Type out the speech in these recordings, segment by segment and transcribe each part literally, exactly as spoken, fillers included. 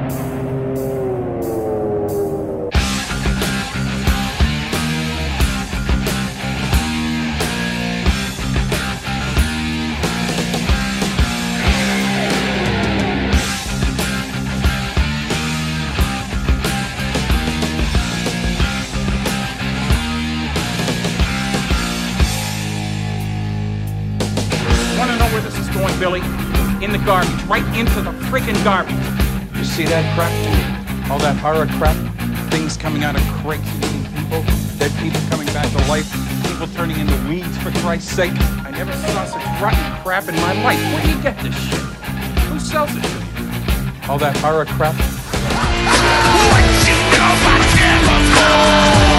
Billy, in the garbage, right into the freaking garbage. You see that crap? All that horror crap? Things coming out of crates eating people, dead people coming back to life, people turning into weeds, for Christ's sake. I never saw such rotten crap in my life. Where do you get this shit? Who sells it to you? All that horror crap? What you know about chemicals?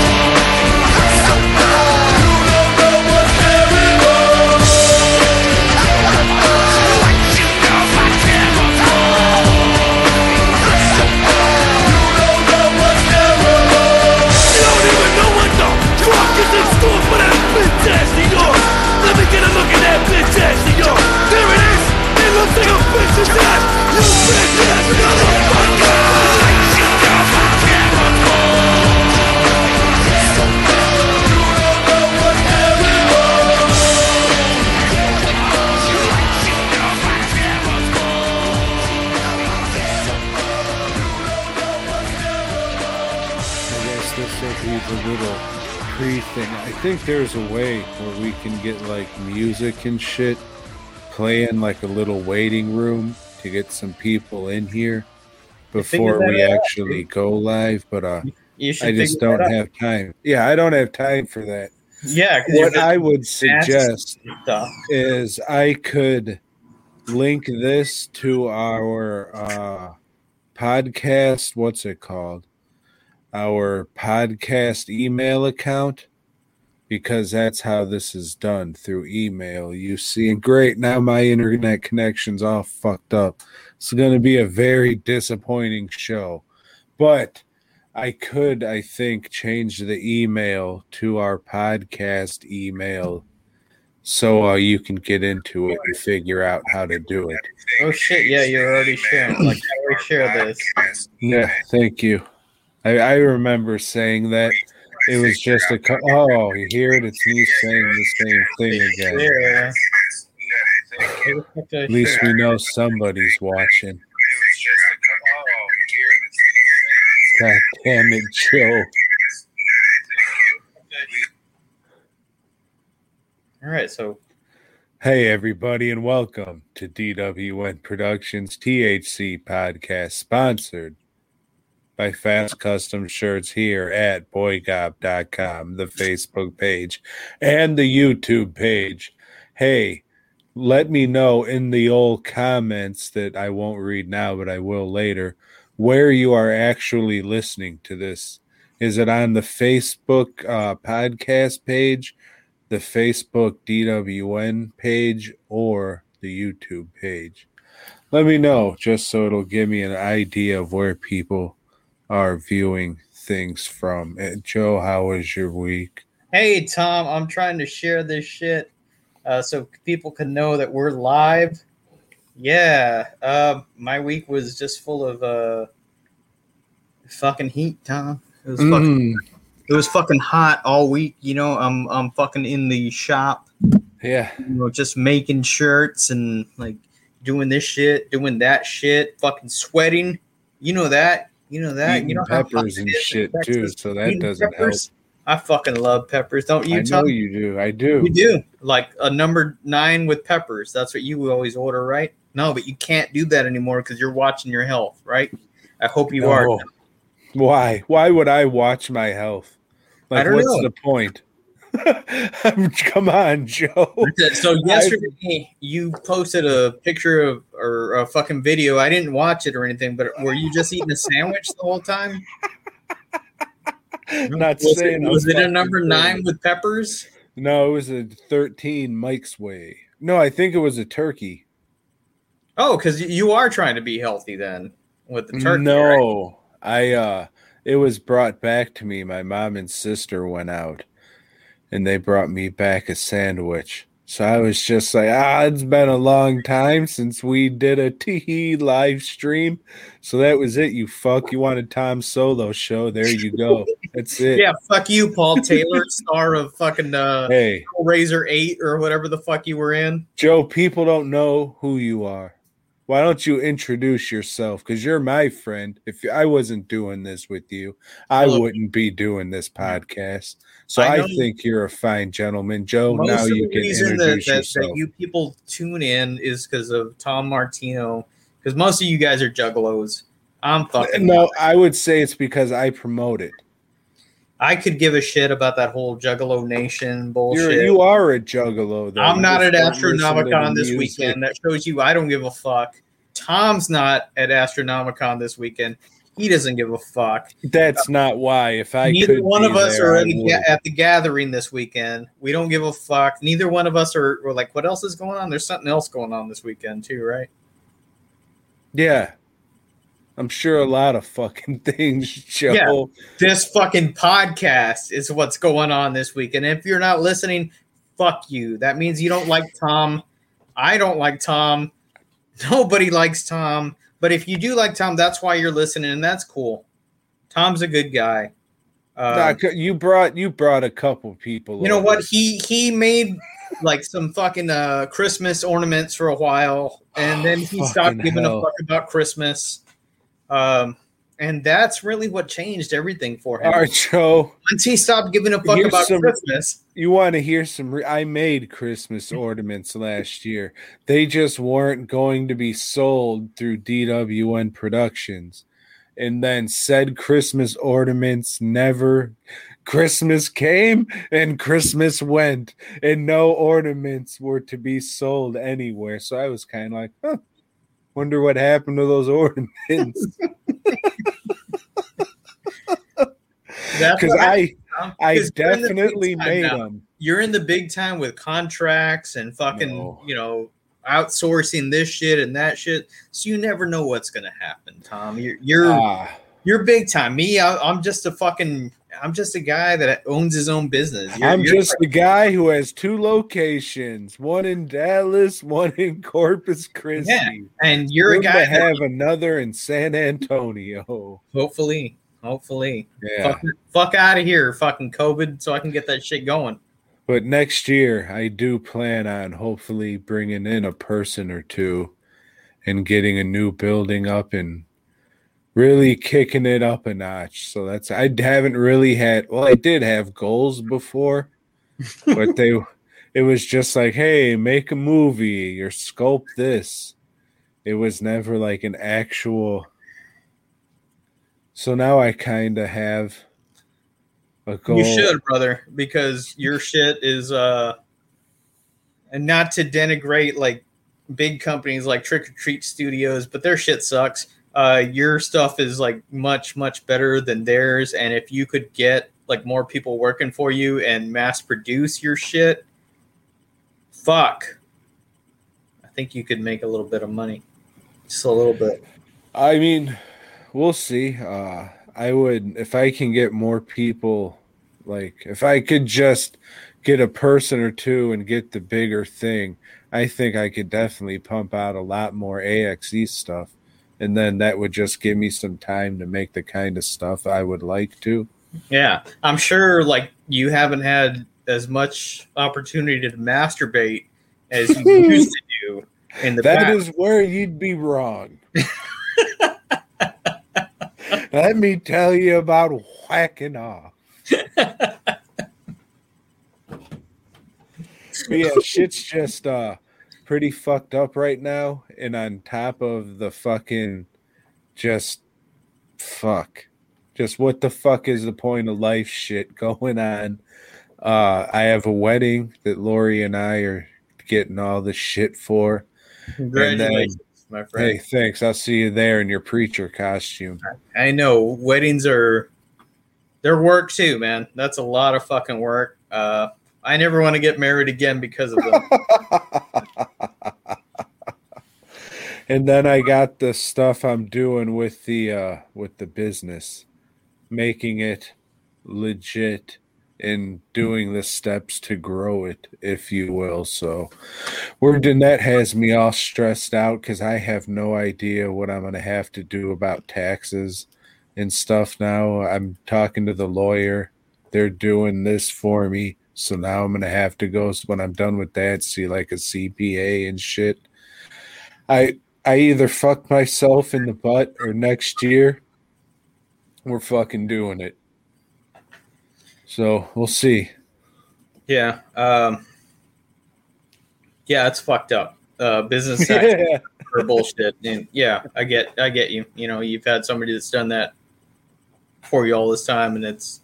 Let me get a look at that bitch ass of yours. There it is. It looks like a bitch's ass. You bitch ass motherfucker. I guess this will be the little thing. I think there's a way where we can get like music and shit playing, like a little waiting room to get some people in here before we actually out? go live, but uh I just don't have time. Yeah, I don't have time for that. Yeah, what I would suggest is I could link this to our uh podcast, what's it called? Our podcast email account, because that's how this is done, through email. You see, and great, now my internet connection's all fucked up. It's going to be a very disappointing show, but I could, I think, change the email to our podcast email so uh, you can get into it and figure out how to do it. Oh shit, yeah, you're already sharing. Like, I already share this. Yeah, thank you. I, I remember saying that. It was just a... Co- oh, you hear it? It's me saying the same thing again. Yeah. At least we know somebody's watching. God damn it, Joe. All right, so... Hey, everybody, and welcome to D W N Productions T H C Podcast, sponsored by Fast Custom Shirts here at boy gob dot com, the Facebook page, and the YouTube page. Hey, let me know in the old comments that I won't read now, but I will later, where you are actually listening to this. Is it on the Facebook uh, podcast page, the Facebook D W N page, or the YouTube page? Let me know, just so it'll give me an idea of where people are viewing things from. Uh, Joe, how was your week? Hey, Tom, I'm trying to share this shit uh, so people can know that we're live. Yeah, uh, my week was just full of uh, fucking heat, Tom. It was fucking, mm. it was fucking hot all week. You know, I'm I'm fucking in the shop. Yeah, you know, just making shirts and like doing this shit, doing that shit, fucking sweating. You know that. You know that. Eating you know peppers and shit too, so that Eating doesn't peppers. help. I fucking love peppers, don't you, I Tom? know you do. I do. You do. Like a number nine with peppers. That's what you always order, right? No, but you can't do that anymore because you're watching your health, right? I hope you no. are. Why? Why would I watch my health? Like, I don't what's know. the point? Come on, Joe. So yesterday you posted a picture of or a fucking video. I didn't watch it or anything, but were you just eating a sandwich the whole time? Not was saying it, was it a number good. nine with peppers? No, it was a thirteen Mike's Way. No, I think it was a turkey. Oh, because you are trying to be healthy then with the turkey. No, right? I uh it was brought back to me. My mom and sister went out and they brought me back a sandwich. So I was just like, ah, it's been a long time since we did a T live stream. So that was it, you fuck. You wanted Tom's solo show. There you go. That's it. Yeah, fuck you, Paul Taylor, star of fucking uh, Hey, Razor eight or whatever the fuck you were in. Joe, people don't know who you are. Why don't you introduce yourself? Because you're my friend. If I wasn't doing this with you, I Hello. wouldn't be doing this podcast. So I I, know- think you're a fine gentleman. Joe, Most now of you the can reason that, introduce that, yourself. that you people tune in is because of Tom Martino. Because most of you guys are juggalos. I'm fucking No, not. I would say it's because I promote it. I could give a shit about that whole Juggalo Nation bullshit. You're, you are a juggalo, though. I'm You not just at don't listen to the Astronomicon this music. weekend. That shows you I don't give a fuck. Tom's not at Astronomicon this weekend. He doesn't give a fuck. That's not why. If I Neither could one be of us there, are I at the, would. at the gathering this weekend. We don't give a fuck. Neither one of us are we're like, what else is going on? There's something else going on this weekend too, right? Yeah. I'm sure a lot of fucking things, Joe. Yeah. This fucking podcast is what's going on this week. And if you're not listening, fuck you. That means you don't like Tom. I don't like Tom. Nobody likes Tom. But if you do like Tom, that's why you're listening, and that's cool. Tom's a good guy. Uh, Nah, you brought you brought a couple people. you know over. what? He he made like some fucking uh, Christmas ornaments for a while, and then he stopped Fucking giving hell. a fuck about Christmas. Um, and that's really what changed everything for him. All right, Joe. Once he stopped giving a fuck Here's about some- Christmas, You want to hear some? Re- I made Christmas ornaments last year. They just weren't going to be sold through D W N Productions. And then said Christmas ornaments never. Christmas came and Christmas went, and no ornaments were to be sold anywhere. So I was kind of like, huh, wonder what happened to those ornaments. that's Because what I, happened, Tom. I 'Cause you're in the big definitely time made now. them. You're in the big time with contracts and fucking, No. you know, outsourcing this shit and that shit. So you never know what's gonna happen, Tom. You're you're Ah. you're big time. Me, I, I'm just a fucking. I'm just a guy that owns his own business. You're, I'm you're just the guy who has two locations, one in Dallas, one in Corpus Christi. Yeah, and you're a Soon guy to that have another in San Antonio. hopefully, hopefully, Yeah, fuck, fuck out of here, fucking COVID, so I can get that shit going. but next year I do plan on hopefully bringing in a person or two and getting a new building up and really kicking it up a notch. So that's I haven't really had. Well, I did have goals before, but they it was just like, hey, make a movie or sculpt this. It was never like an actual. So now I kind of have a goal. You should, brother, because your shit is uh, and not to denigrate like big companies like Trick or Treat Studios, but their shit sucks. Uh, your stuff is like much, much better than theirs. And if you could get like more people working for you and mass produce your shit, fuck, I think you could make a little bit of money, just a little bit. I mean, we'll see. Uh, I would if I can get more people. Like if I could just get a person or two and get the bigger thing, I think I could definitely pump out a lot more A X E stuff. And then that would just give me some time to make the kind of stuff I would like to. Yeah, I'm sure like you haven't had as much opportunity to masturbate as you used to do in the That past. is where you'd be wrong. Let me tell you about whacking off. But yeah, shit's just uh pretty fucked up right now. And on top of the fucking just fuck. Just what the fuck is the point of life shit going on? Uh I have a wedding that Lori and I are getting all the shit for. Congratulations, my friend. Hey, thanks. I'll see you there in your preacher costume. I know weddings are they're work too, man. That's a lot of fucking work. Uh, I never want to get married again because of them. And then I got the stuff I'm doing with the uh with the business, making it legit in doing the steps to grow it, if you will. So word Danette has me all stressed out because I have no idea what I'm going to have to do about taxes and stuff now. I'm talking to the lawyer. They're doing this for me. So now I'm going to have to go, when I'm done with that, see like a C P A and shit. I I either fuck myself in the butt or next year we're fucking doing it. So we'll see. Yeah. Um, yeah, it's fucked up. Uh, business tax Yeah. for bullshit. And yeah, I get, I get you. You know, you've had somebody that's done that for you all this time, and it's.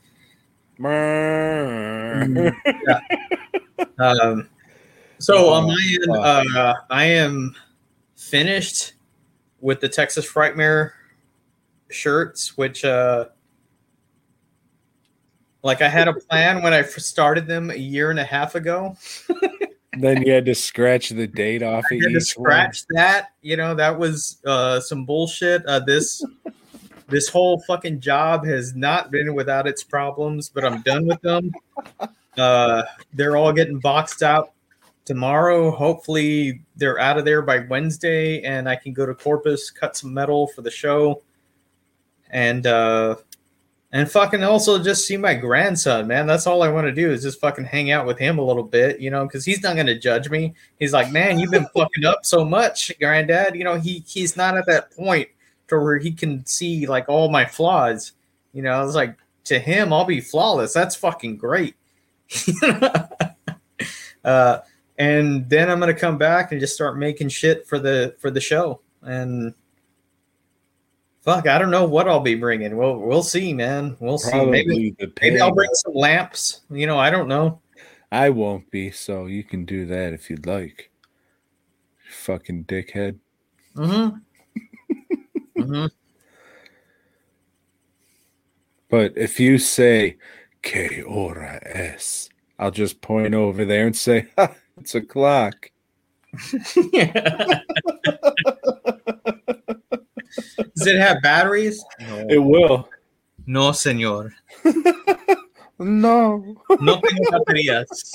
Mm. Yeah. Um. So on my end, uh, I am finished with the Texas Frightmare shirts, which uh. Like I had a plan when I started them a year and a half ago. Then you had to scratch the date off I of had to each scratch that. You know, that was uh, some bullshit. Uh, this this whole fucking job has not been without its problems, but I'm done with them. Uh, they're all getting boxed out tomorrow. Hopefully they're out of there by Wednesday, and I can go to Corpus, cut some metal for the show. And uh And fucking also just see my grandson, man. That's all I want to do is just fucking hang out with him a little bit, you know, because he's not going to judge me. He's like, man, you've been fucking up so much, granddad. You know, he he's not at that point to where he can see like all my flaws. You know, it's like to him, I'll be flawless. That's fucking great. uh, and then I'm going to come back and just start making shit for the for the show. And fuck, I don't know what I'll be bringing. We'll we'll see, man. We'll see. Probably Maybe, the maybe I'll pen. bring some lamps. You know, I don't know. I won't be, so you can do that if you'd like. Fucking dickhead. Mm-hmm. mm-hmm. But if you say "Que hora es," I'll just point over there and say, ha, it's a clock. Does it have batteries? No, It will. no señor. No. No tengo baterías.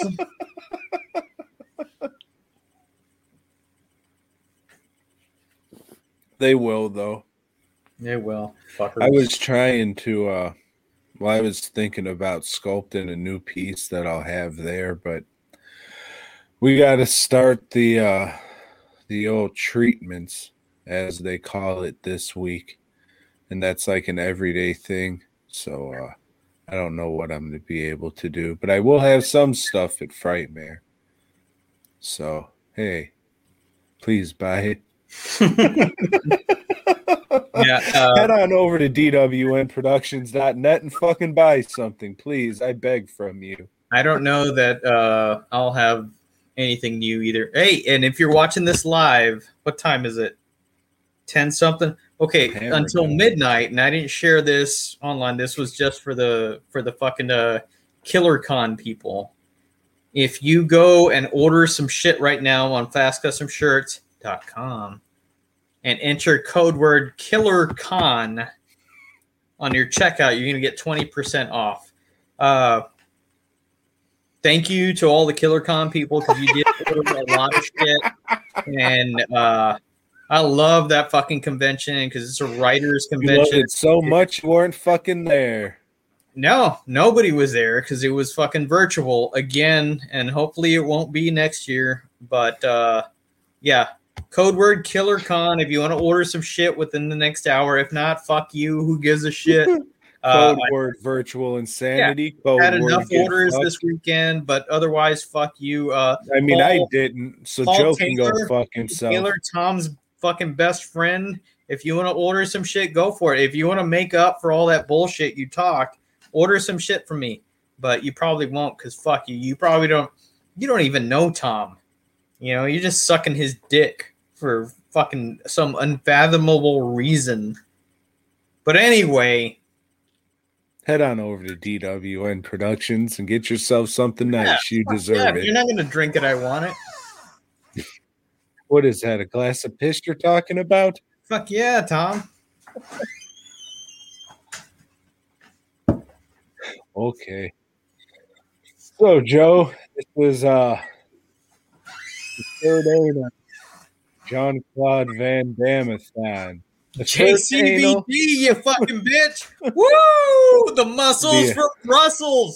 They will, though. They will. Fuckers. I was trying to, uh, well, I was thinking about sculpting a new piece that I'll have there, but we got to start the, uh, the old treatments, as they call it, this week. And that's like an everyday thing. So, uh, I don't know what I'm going to be able to do, but I will have some stuff at Frightmare. So, hey, please buy it. Yeah, uh, Head on over to D W N productions dot net and fucking buy something, please. I beg from you. I don't know that uh, I'll have anything new either. Hey, and if you're watching this live, what time is it? ten something? Okay, Hammer until down. midnight, and I didn't share this online. This was just for the for the fucking uh, KillerCon people. If you go and order some shit right now on fast custom shirts dot com and enter code word KillerCon on your checkout, you're going to get twenty percent off. Uh, thank you to all the KillerCon people because you did order a lot of shit. And uh, I love that fucking convention because it's a writers You loved convention. it so much you weren't fucking there. No, nobody was there because it was fucking virtual again, and hopefully it won't be next year. But uh, yeah, code word KillerCon if you want to order some shit within the next hour. If not, fuck you. Who gives a shit? Uh, Code word virtual insanity. Code I had word enough get orders fucked. this weekend, but otherwise, fuck you. Uh, I mean, I Paul- didn't. So Paul Joe can go Taylor- fuck himself. Taylor, Tom's fucking best friend. If you want to order some shit, go for it. If you want to make up for all that bullshit you talk, order some shit from me. But you probably won't because fuck you. You probably don't. You don't even know Tom. You know, you're just sucking his dick for fucking some unfathomable reason. But anyway, Head on over to D W N Productions and get yourself something nice. You yeah, deserve if it. you're not going to drink it, I want it. What is that? A glass of piss you're talking about? Fuck yeah, Tom. Okay. So, Joe, this was uh, the third anal Jean-Claude Van Damme-a-thon. The J first C V D, anal, you fucking bitch! Woo! The muscles Yeah. from Brussels.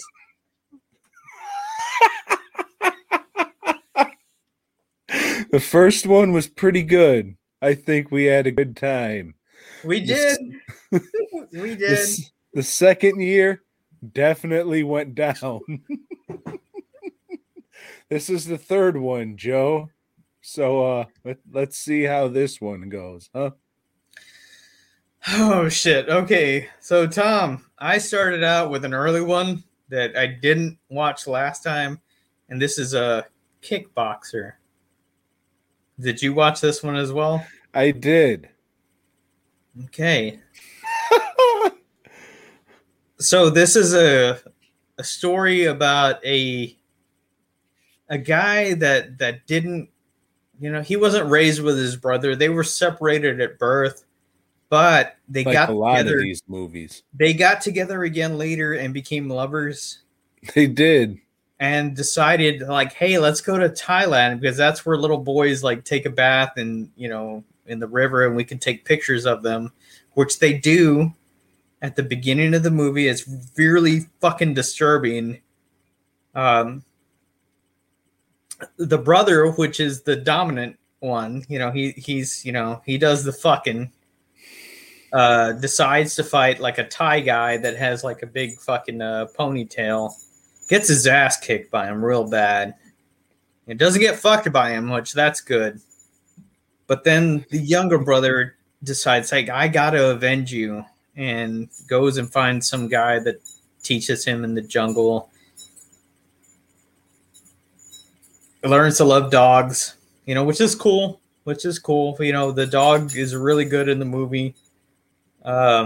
the first one was pretty good. I think we had a good time. We did. We The, did. s- the second year definitely went down. This is the third one, Joe. So uh, let, let's see how this one goes, huh? Oh shit. Okay. So Tom, I started out with an early one that I didn't watch last time, and this is a Kickboxer. Did you watch this one as well? I did. Okay. So this is a a story about a a guy that that didn't, you know, he wasn't raised with his brother. They were separated at birth, but they Like got a lot together. of these movies. They got together again later and became lovers They did. and decided like, hey, let's go to Thailand because that's where little boys like take a bath and, you know, in the river, and we can take pictures of them, which they do at the beginning of the movie. It's really fucking disturbing. Um, the brother, which is the dominant one, you know, he he's, you know, he does the fucking, uh, decides to fight like a Thai guy that has like a big fucking uh, ponytail, gets his ass kicked by him real bad. It doesn't get fucked by him, which that's good. But then the younger brother decides, like, I gotta avenge you, and goes and finds some guy that teaches him in the jungle. Learns to love dogs, you know, which is cool. Which is cool. You know, the dog is really good in the movie. Uh,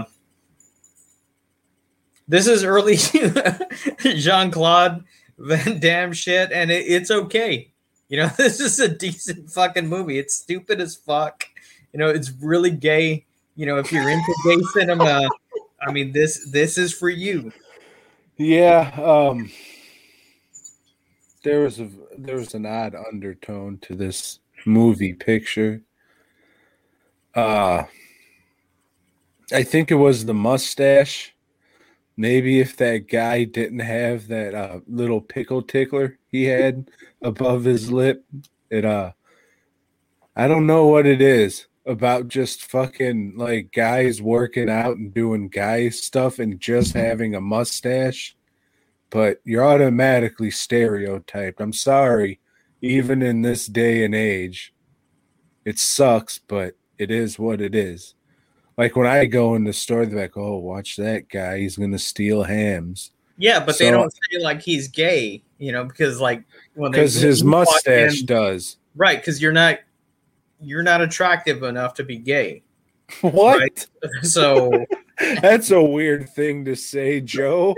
this is early Jean-Claude Van Damme shit, and it, it's okay. You know, this is a decent fucking movie. It's stupid as fuck. You know, it's really gay. You know, if you're into gay cinema, I mean, this this is for you. Yeah, um there was a there was an odd undertone to this movie picture. Uh I think it was the mustache. Maybe if that guy didn't have that uh, little pickle tickler he had above his lip, it uh I don't know what it is about just fucking like guys working out and doing guy stuff and just having a mustache, but you're automatically stereotyped. I'm sorry, even in this day and age, it sucks, but it is what it is. Like when I go in the store, they're like, "Oh, watch that guy! He's gonna steal hams." Yeah, but they So- don't say like he's gay, you know, because like when they Because his when you walk mustache in- does. right? Because you're not you're not attractive enough to be gay. What? Right. So That's a weird thing to say, Joe.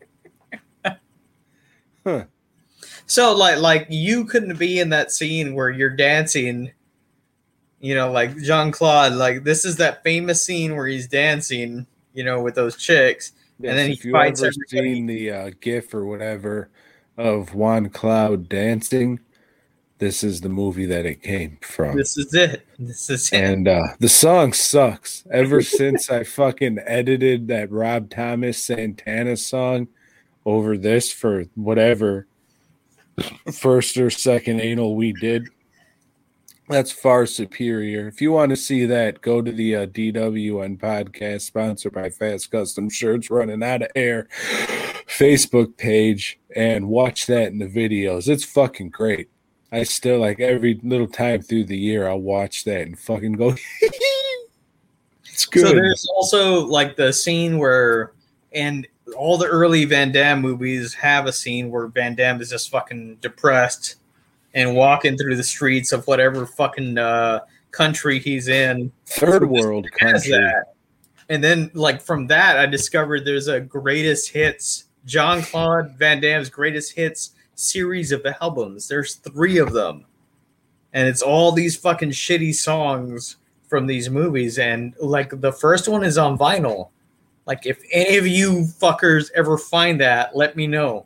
Huh. so like like you couldn't be in that scene where you're dancing. You know, like Jean-Claude, like this is that famous scene where he's dancing, you know, with those chicks. Yes, And then he if you fights ever everybody. seen the uh, GIF or whatever of Juan Cloud dancing, this is the movie that it came from. This is it. This is it. And uh, the song sucks. Ever since I fucking edited that Rob Thomas Santana song over this for whatever first or second anal we did, that's far superior. If you want to see that, go to the uh, D W N podcast sponsored by Fast Custom Shirts running out of air Facebook page and watch that in the videos. It's fucking great. I still like every little time through the year I'll watch that and fucking go it's good. So there's also like the scene where, and all the early Van Damme movies have a scene where Van Damme is just fucking depressed and walking through the streets of whatever fucking uh, country he's in. Third So world this has country. that. And then like from that, I discovered there's a greatest hits, Jean-Claude Van Damme's greatest hits series of albums. There's three of them. And it's all these fucking shitty songs from these movies. And like the first one is on vinyl. Like if any of you fuckers ever find that, let me know.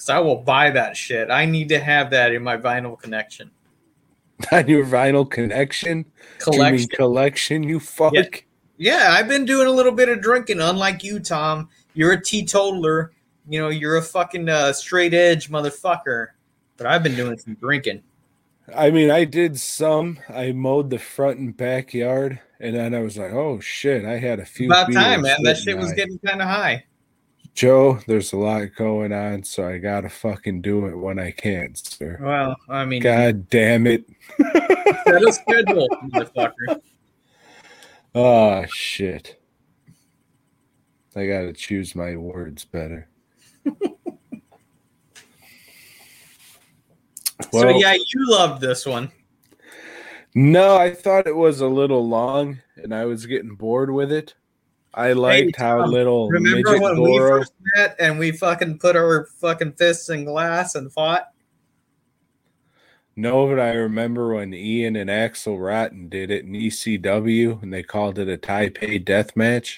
because I will buy that shit. I need to have that in my vinyl connection. On your vinyl connection? Collection. You mean collection, you fuck? Yeah. yeah, I've been doing a little bit of drinking, unlike you, Tom. You're a teetotaler. You know, you're a fucking uh, straight edge motherfucker. But I've been doing some drinking. I mean, I did some. I mowed the front and backyard, and then I was like, oh, shit, I had a few About beers time, man. That sitting shit was by. getting kind of high. Joe, there's a lot going on, so I gotta fucking do it when I can, sir. Well, I mean, God damn it. set a schedule, motherfucker. Oh, shit. I gotta choose my words better. So, Well, yeah, you loved this one. no, I thought it was a little long, and I was getting bored with it. I liked Hey, how Tom, little Remember midget when we Goro. first met and we fucking put our fucking fists in glass and fought? No, but I remember when Ian and Axel Rotten did it in E C W, and they called it a Taipei death match.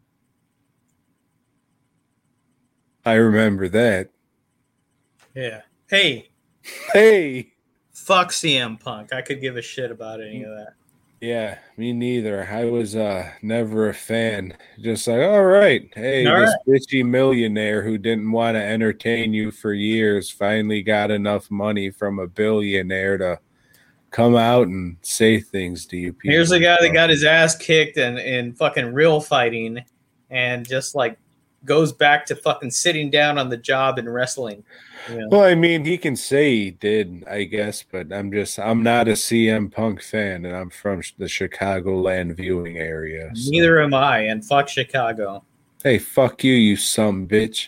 I remember that. Yeah. Hey, Hey! fuck C M Punk. I could give a shit about any of that. Yeah, me neither. I was uh never a fan. Just like, all right, hey, All this bitchy millionaire who didn't want to entertain you for years finally got enough money from a billionaire to come out and say things to you people. Here's a guy So, that got his ass kicked in, in fucking real fighting and just like goes back to fucking sitting down on the job and wrestling. You know? well, I mean, he can say he did, I guess, but I'm just, I'm not a C M Punk fan, and I'm from the Chicagoland viewing area. so- Neither am I, and fuck Chicago. Hey, fuck you, you some bitch.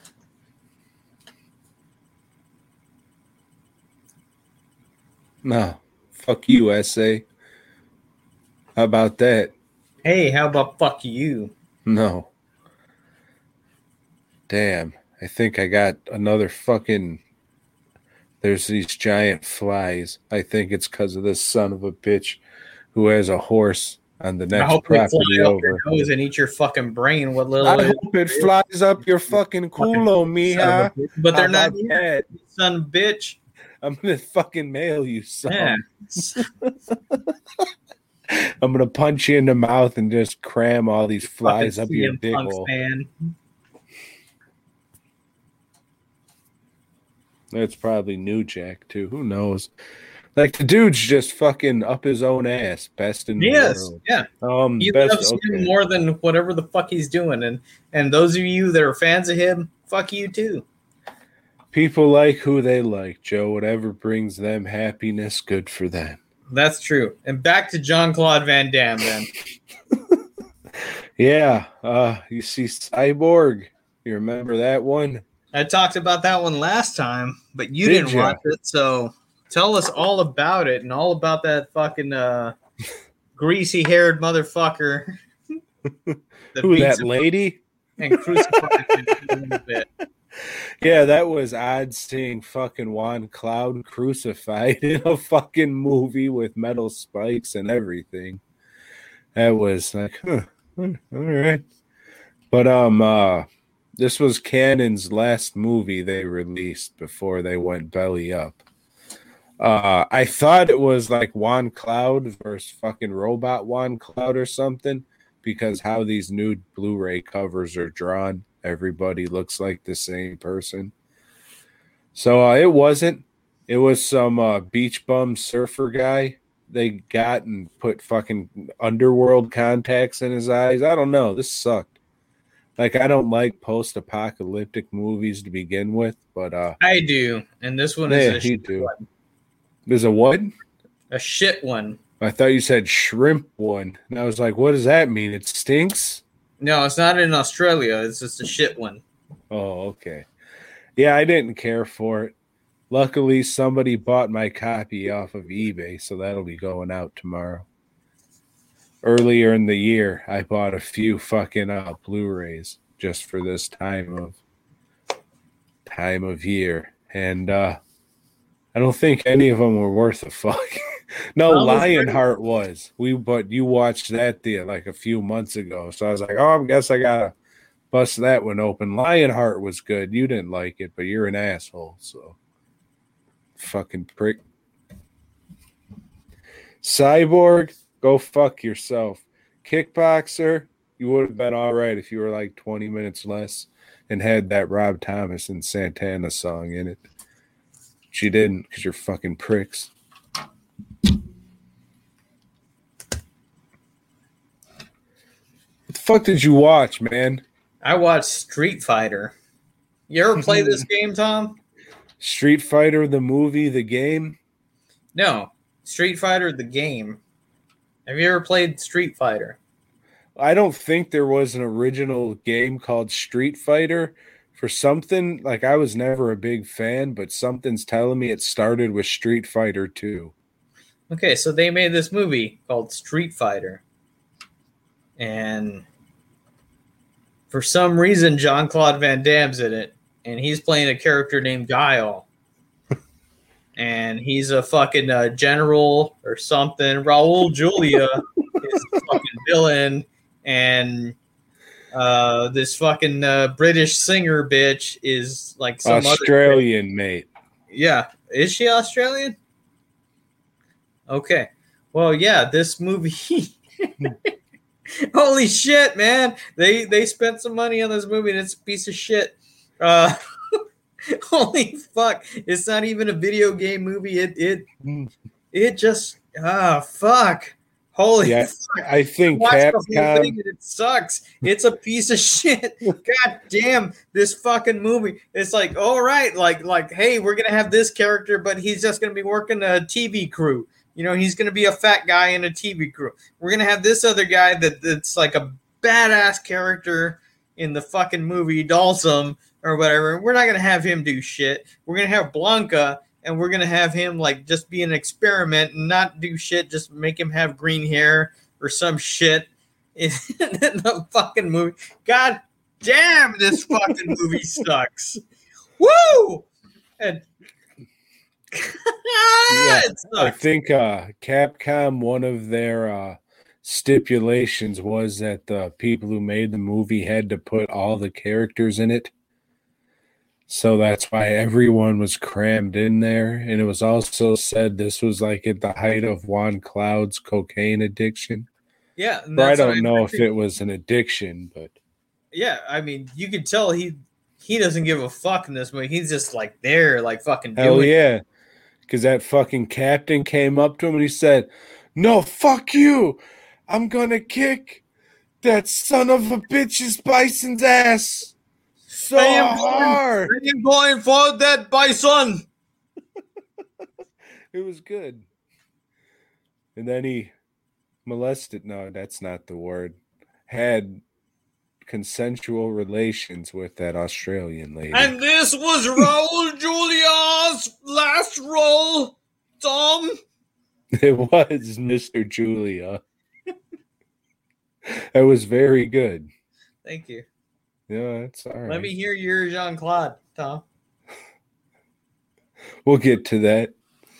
No, fuck you, S A. How about that? Hey, how about fuck you? No. Damn, I think I got another fucking. There's these giant flies. I think it's because of this son of a bitch who has a horse on the I next hope they fly property up over. your nose and eat your fucking brain. What little I it hope it flies up your fucking culo, mija. is. But they're How not about here, that? you son of a bitch. I'm gonna fucking mail you some. Yeah. I'm gonna punch you in the mouth and just cram all these flies Fucking up your C M dick Punk hole. fan. That's probably New Jack too. Who knows? Like the dude's just fucking up his own ass, best in the Yes, world. yeah. Um, He best. loves Okay. him more than whatever the fuck he's doing. And and those of you that are fans of him, fuck you too. People like who they like, Joe. Whatever brings them happiness, good for them. That's true. And back to Jean-Claude Van Damme then. Yeah. Uh, you see Cyborg. You remember that one? I talked about that one last time, but you Did didn't ya? watch it, so tell us all about it and all about that fucking uh, greasy-haired motherfucker that Who, beats that him lady? and crucifies him a little bit. Yeah, that was odd seeing fucking Juan Cloud crucified in a fucking movie with metal spikes and everything. That was like, huh, all right. But um, uh, this was Cannon's last movie they released before they went belly up. Uh, I thought it was like Juan Cloud versus fucking Robot Juan Cloud or something, because how these new Blu-ray covers are drawn, everybody looks like the same person. So uh, it wasn't. It was some uh, beach bum surfer guy they got and put fucking underworld contacts in his eyes. I don't know. This sucked. Like, I don't like post-apocalyptic movies to begin with, but uh, I do, and this one yeah, is a he shit do. one. There's a what? A shit one. I thought you said shrimp one, and I was like, what does that mean? It stinks? No, it's not in Australia. It's just a shit one. Oh, okay. Yeah, I didn't care for it. Luckily, somebody bought my copy off of eBay, so that'll be going out tomorrow. Earlier in the year, I bought a few fucking uh, Blu-rays just for this time of time of year, and uh, I don't think any of them were worth a fuck. No, Well, Lionheart was. We, but you watched that the like a few months ago, so I was like, oh, I guess I gotta bust that one open. Lionheart was good. You didn't like it, but you're an asshole, so fucking prick. Cyborg, go fuck yourself. Kickboxer, you would have been all right if you were like twenty minutes less and had that Rob Thomas and Santana song in it. She didn't because you're fucking pricks. What the fuck did you watch, man? I watched Street Fighter. You ever play this game, Tom? Street Fighter, the movie, the game? No. Street Fighter, the game. Have you ever played Street Fighter? I don't think there was an original game called Street Fighter for something. Like, I was never a big fan, but something's telling me it started with Street Fighter two. Okay, so they made this movie called Street Fighter. And for some reason, Jean-Claude Van Damme's in it. And he's playing a character named Guile. And he's a fucking uh, general or something. Raul Julia is the fucking villain. And uh, this fucking uh, British singer bitch is like some Australian, other mate. Yeah. Is she Australian? Okay. Well, yeah, this movie... Holy shit, man. They they spent some money on this movie and it's a piece of shit. Uh, holy fuck. It's not even a video game movie. It it it just ah fuck. Holy yeah, fuck. I think Capcom, Capcom it sucks. It's a piece of shit. God damn this fucking movie. It's like, all right, like like hey, we're gonna have this character, but he's just gonna be working a T V crew. You know, he's going to be a fat guy in a T V crew. We're going to have this other guy that, that's like a badass character in the fucking movie, Dalsum or whatever. We're not going to have him do shit. We're going to have Blanca, and we're going to have him like just be an experiment and not do shit, just make him have green hair or some shit in the fucking movie. God damn, this fucking movie sucks. Woo! And yeah, I think uh, Capcom, one of their uh, stipulations was that the people who made the movie had to put all the characters in it. So that's why everyone was crammed in there. And it was also said this was like at the height of Juan Cloud's cocaine addiction. Yeah. But I don't know if it was an addiction, but yeah, I mean, you could tell he he doesn't give a fuck in this movie. He's just like there, like fucking doing hell yeah. Because that fucking captain came up to him and he said, "No, fuck you. I'm going to kick that son of a bitch's bison's ass so I am hard." Going, I am going for that bison. It was good. And then he molested, no, that's not the word, had consensual relations with that Australian lady. And this was Raul Julia's last role, Tom. It was Mister Julia. That was very good. Thank you. Yeah, that's all right. Let me hear your Jean-Claude, Tom. We'll get to that.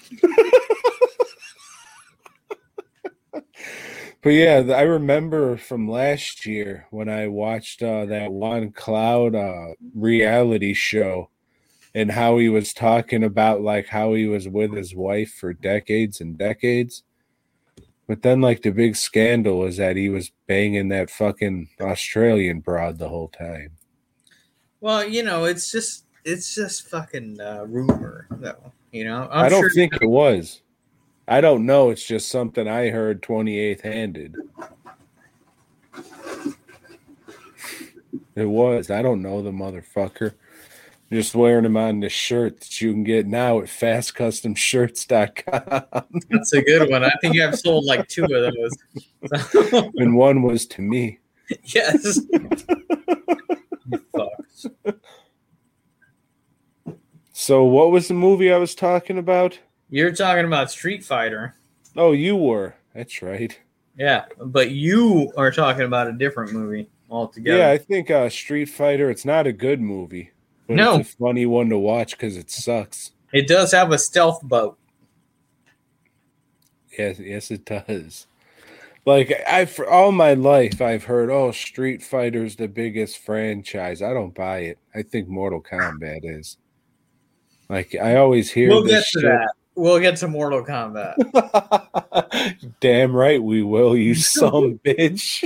But yeah, I remember from last year when I watched uh, that Juan Cloud uh, reality show and how he was talking about like how he was with his wife for decades and decades. But then like the big scandal was that he was banging that fucking Australian broad the whole time. Well, you know, it's just it's just fucking uh, rumor, though. You know, I'm I don't sure think it was. I don't know. It's just something I heard twenty-eighth handed. It was. I don't know the motherfucker. I'm just wearing them on the shirt that you can get now at fast custom shirts dot com. That's a good one. I think I've sold like two of those. And one was to me. Yes. You fucks. So what was the movie I was talking about? You're talking about Street Fighter. Oh, you were. That's right. Yeah, but you are talking about a different movie altogether. Yeah, I think uh, Street Fighter, it's not a good movie. But No. It's a funny one to watch because it sucks. It does have a stealth boat. Yes, yes, it does. Like I, for all my life, I've heard, "Oh, Street Fighter's the biggest franchise." I don't buy it. I think Mortal Kombat is. Like I always hear We'll this get to shit. that. We'll get to Mortal Kombat. Damn right we will, you some bitch.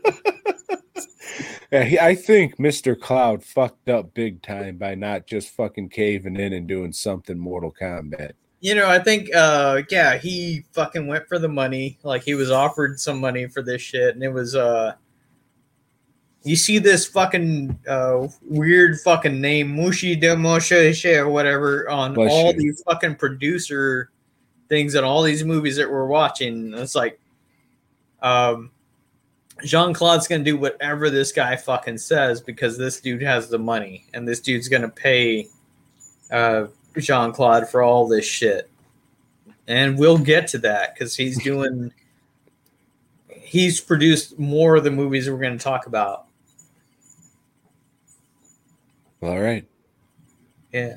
Yeah, he- I think Mister Cloud fucked up big time by not just fucking caving in and doing something Mortal Kombat. You know, I think, uh, yeah, he fucking went for the money. Like, he was offered some money for this shit, and it was, uh, you see this fucking uh, weird fucking name, Mushi de Moshe or whatever, on Bless all you. these fucking producer things and all these movies that we're watching. It's like, um, Jean-Claude's going to do whatever this guy fucking says because this dude has the money, and this dude's going to pay uh, Jean-Claude for all this shit. And we'll get to that because he's doing, he's produced more of the movies we're going to talk about. All right. Yeah.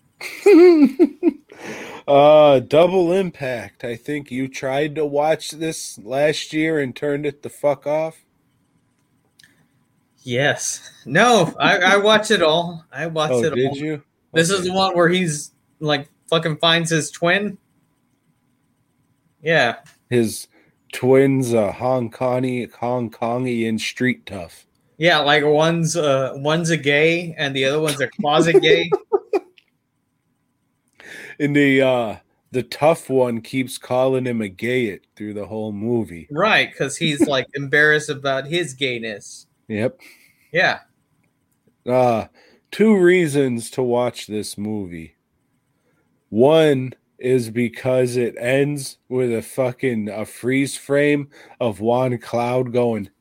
uh, Double Impact. I think you tried to watch this last year and turned it the fuck off. Yes. No, I, I watched it all. I watched Oh, it did all. you? This Okay. is the one where he's like fucking finds his twin. Yeah. His twins, uh, Hong Kongy, Hong Kongian street tough. Yeah, like one's uh one's a gay and the other one's a closet gay. And the uh, the tough one keeps calling him a gayet through the whole movie. Right, because he's like embarrassed about his gayness. Yep. Yeah. Uh, two reasons to watch this movie. One is because it ends with a fucking a freeze frame of Juan Cloud going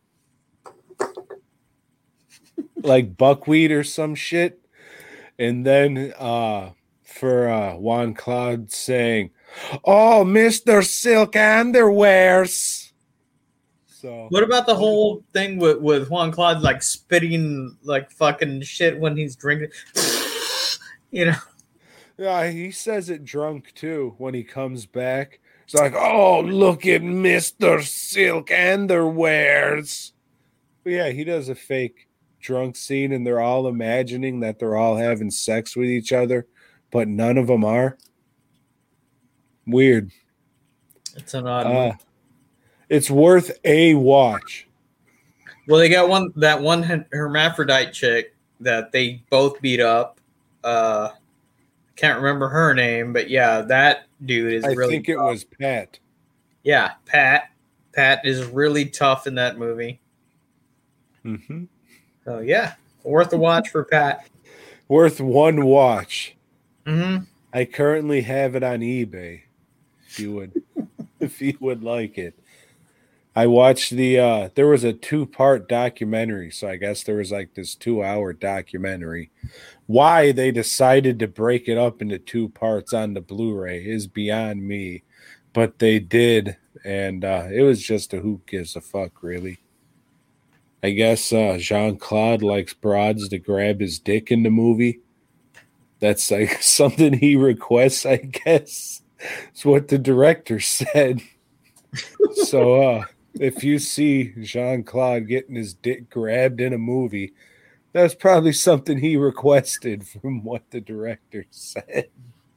like buckwheat or some shit. And then uh, for uh, Juan Cloud saying, "Oh, Mister Silk Underwears." So What about the whole thing with, with Juan Claude like spitting like fucking shit when he's drinking? You know? yeah, he says it drunk too when he comes back. It's like, "Oh, look at Mister Silk Underwears." But yeah, he does a fake drunk scene, and they're all imagining that they're all having sex with each other, but none of them are. Weird. It's an odd Uh, movie. it's worth a watch. Well, they got one that one hermaphrodite chick that they both beat up. Uh can't remember her name, but yeah, that dude is I really think it tough. was Pat. Yeah, Pat. Pat is really tough in that movie. Mm-hmm. So yeah, worth a watch for Pat. Worth one watch. Mm-hmm. I currently have it on eBay. If you would, if you would like it. I watched the. Uh, there was a two-part documentary, so I guess there was like this two-hour documentary. Why they decided to break it up into two parts on the Blu-ray is beyond me, but they did, and uh, it was just a who gives a fuck, really. I guess uh, Jean-Claude likes broads to grab his dick in the movie. That's like something he requests, I guess. It's what the director said. So uh, if you see Jean-Claude getting his dick grabbed in a movie, that's probably something he requested from what the director said.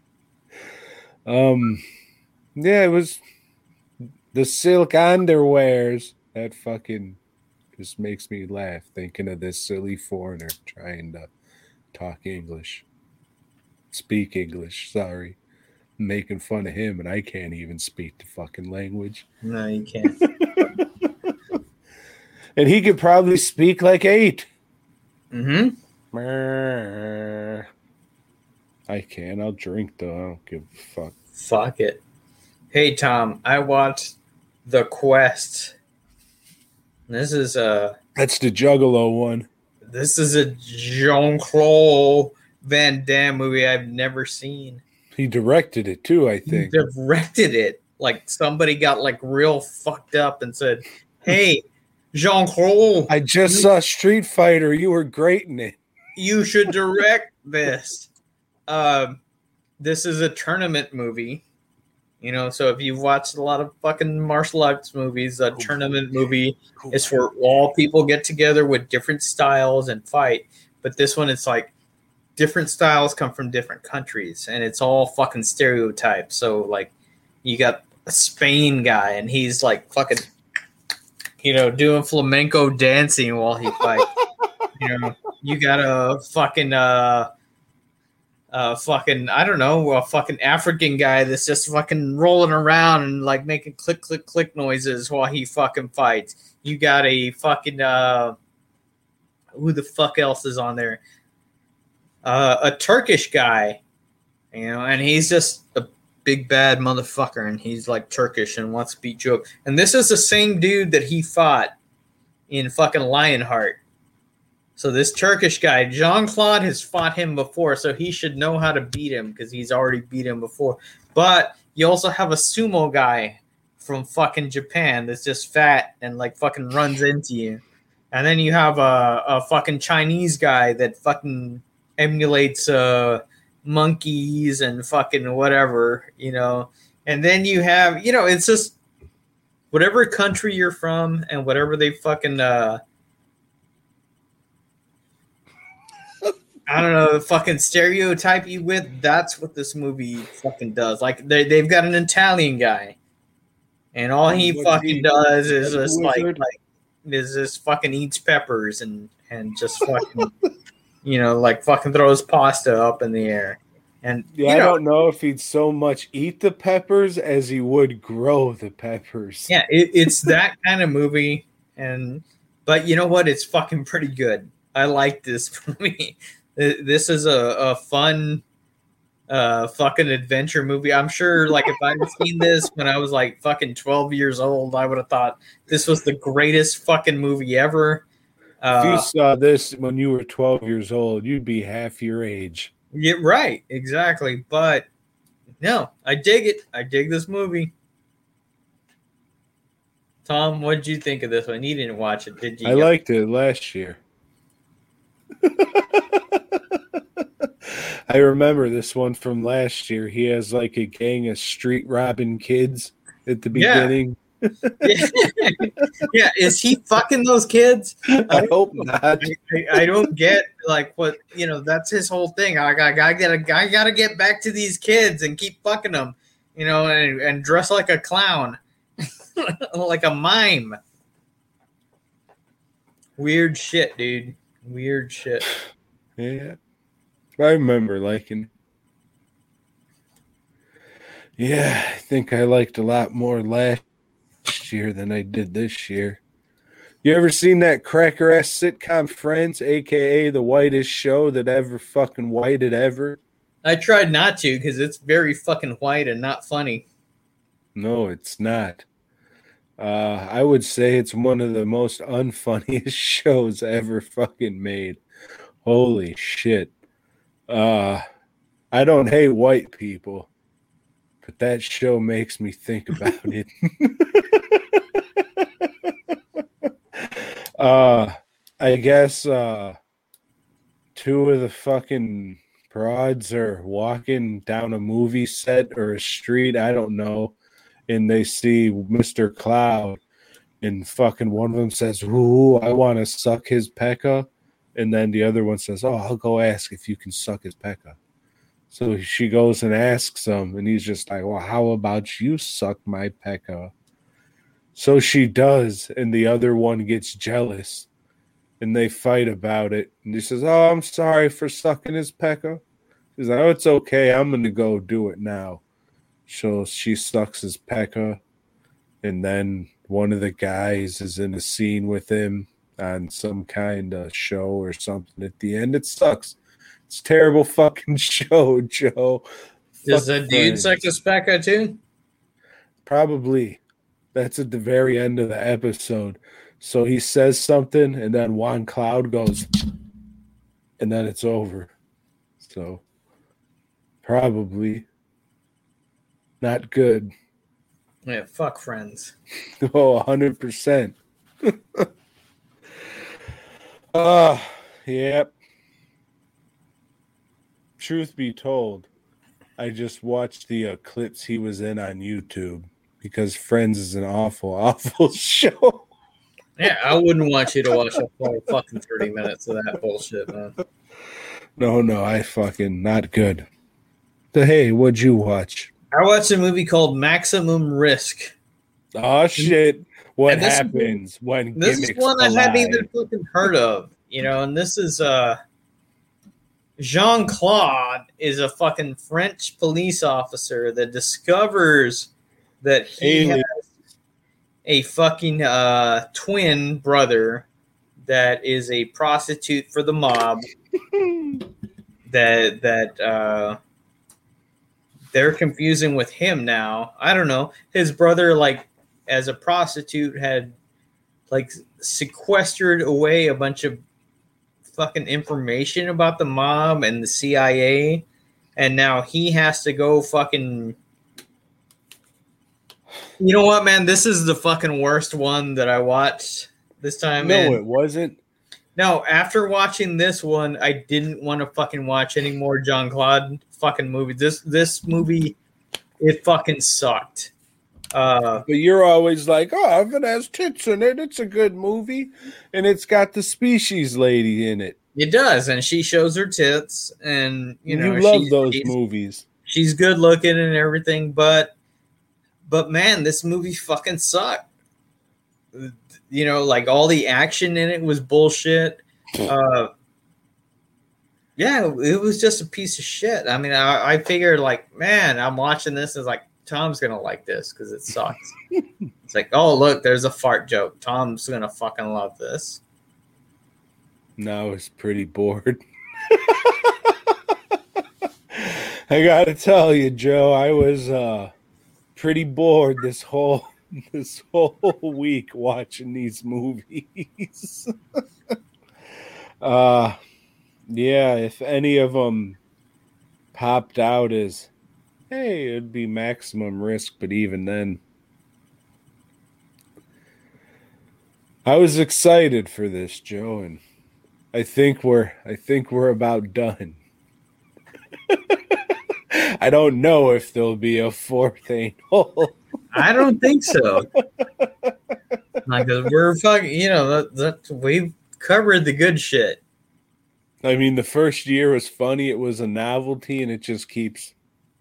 Um, yeah, it was the silk underwears that fucking just makes me laugh thinking of this silly foreigner trying to talk English, speak English. Sorry, I'm making fun of him, and I can't even speak the fucking language. No, you can't. And he could probably speak like eight. Mm-hmm. I can. I'll drink though. I don't give a fuck. Fuck it. Hey Tom, I watched The Quest. This is a That's the Juggalo one. this is a Jean-Claude Van Damme movie I've never seen. He directed it too, I He think. directed it. Like somebody got like real fucked up and said, "Hey, Jean-Claude, I just saw Street Fighter. You were great in it. you should direct this." Um, this is a tournament movie, You know, so if you've watched a lot of fucking martial arts movies, a tournament movie is for all people get together with different styles and fight. But this one, it's like different styles come from different countries, and it's all fucking stereotypes. So, like, you got a Spain guy, and he's like fucking, you know, doing flamenco dancing while he fights. You know, you got a fucking, uh, uh, fucking, I don't know, a fucking African guy that's just fucking rolling around and like making click, click, click noises while he fucking fights. You got a fucking, uh, who the fuck else is on there? Uh, a Turkish guy, you know, and he's just a big bad motherfucker, and he's like Turkish and wants to beat Joe. And this is the same dude that he fought in fucking Lionheart. So this Turkish guy, Jean-Claude, has fought him before, so he should know how to beat him because he's already beat him before. But you also have a sumo guy from fucking Japan that's just fat and like fucking runs into you. And then you have a, a fucking Chinese guy that fucking emulates uh, monkeys and fucking whatever, you know. And then you have, you know, it's just whatever country you're from and whatever they fucking... Uh, I don't know, fucking stereotype you with, that's what this movie fucking does. Like, they, they've got an Italian guy, and all he What's fucking he- does is just like, wizard? like, is just fucking eats peppers and, and just fucking, you know, like fucking throws pasta up in the air. And, Yeah, you I know, don't know if he'd so much eat the peppers as he would grow the peppers. yeah, it, it's that kind of movie. And, but you know what? It's fucking pretty good. I like this movie. This is a, a fun uh, fucking adventure movie. I'm sure, like, if I'd seen this when I was, like, fucking twelve years old, I would have thought this was the greatest fucking movie ever. If you Uh, saw this when you were twelve years old, you'd be half your age. yeah, right, exactly. But, no, I dig it. I dig this movie. Tom, what did you think of this one? You didn't watch it, did you? I liked it last year. I remember this one from last year. He has like a gang of street robbing kids at the Yeah. beginning. Yeah, is he fucking those kids? I hope not. I, I don't get like what you know. That's his whole thing. I, I, I gotta, I gotta get back to these kids and keep fucking them, you know, and, and dress like a clown, like a mime. Weird shit, dude. Weird shit. Yeah. I remember liking it. Yeah, I think I liked a lot more last year than I did this year. You ever seen that cracker ass sitcom Friends, aka the whitest show that ever fucking whited ever? I tried not to because it's very fucking white and not funny. No, it's not. Uh, I would say it's one of the most unfunniest shows ever fucking made. Holy shit. Uh, I don't hate white people, but that show makes me think about it. uh, I guess uh, two of the fucking broads are walking down a movie set or a street, I don't know, and they see Mister Cloud, and fucking one of them says, "Ooh, I want to suck his pecker." And then the other one says, "Oh, I'll go ask if you can suck his pecker." So she goes and asks him, and he's just like, "Well, how about you suck my pecker?" So she does, and the other one gets jealous, and they fight about it. And he says, "Oh, I'm sorry for sucking his pecker." He's like, "Oh, it's okay. I'm going to go do it now." So she sucks his pecker, and then one of the guys is in a scene with him on some kind of show or something. At the end, it sucks. It's a terrible fucking show, Joe. Does Fuck the dude Friends. suck his pecker too? Probably. That's at the very end of the episode. So he says something, and then Juan Cloud goes, and then it's over. So probably not good. Yeah, fuck Friends. Oh, one hundred percent. Ah, yep. Truth be told, I just watched the uh, clips he was in on YouTube because Friends is an awful, awful show. Yeah, I wouldn't want you to watch a full fucking thirty minutes of that bullshit, man. No, no, I fucking not good. So, hey, what'd you watch? I watched a movie called Maximum Risk. Oh shit! What And this happens when This is gimmicks one I hadn't collide? even fucking heard of, you know. And this is uh, Jean Claude is a fucking French police officer that discovers that he Alien. has a fucking uh, twin brother that is a prostitute for the mob. that that uh, they're confusing with him now. I don't know. His brother, like, as a prostitute, had like sequestered away a bunch of fucking information about the mob and the C I A, and now he has to go fucking. You know what, man? This is the fucking worst one that I watched this time. No, and- it wasn't. No, after watching this one, I didn't want to fucking watch any more Jean Claude fucking movies. This this movie, it fucking sucked. Uh, But you're always like, oh, if it has tits in it, it's a good movie, and it's got the Species lady in it. it does, and she shows her tits, and you know, you love she's, those she's, movies. she's good looking and everything, but but man, this movie fucking sucked. You know, like all the action in it was bullshit. Uh, yeah, it was just a piece of shit. I mean, I, I figured like, man, I'm watching this and like Tom's gonna like this because it sucks. It's like, oh look, there's a fart joke. Tom's gonna fucking love this. No, I was pretty bored. I gotta tell you, Joe, I was uh, pretty bored this whole this whole week watching these movies. uh, yeah, if any of them popped out as, hey, it'd be Maximum Risk, but even then, I was excited for this, Joe, and I think we're I think we're about done. I don't know if there'll be a fourth anal. I don't think so. Like, we're fucking, you know, that, that we've covered the good shit. I mean, the first year was funny. It was a novelty, and it just keeps.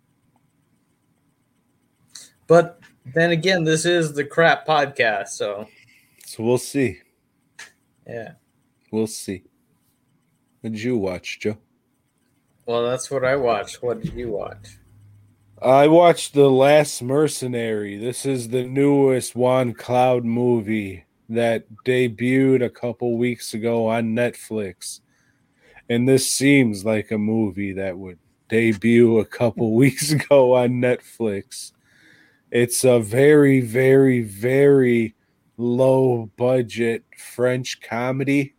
But then again, this is the crap podcast, so So we'll see. yeah. We'll see. What did you watch, Joe? Well, that's what I watched. What did you watch? I watched The Last Mercenary. This is the newest Juan Cloud movie that debuted a couple weeks ago on Netflix. And this seems like a movie that would debut a couple weeks ago on Netflix. It's a very, very, very low budget French comedy.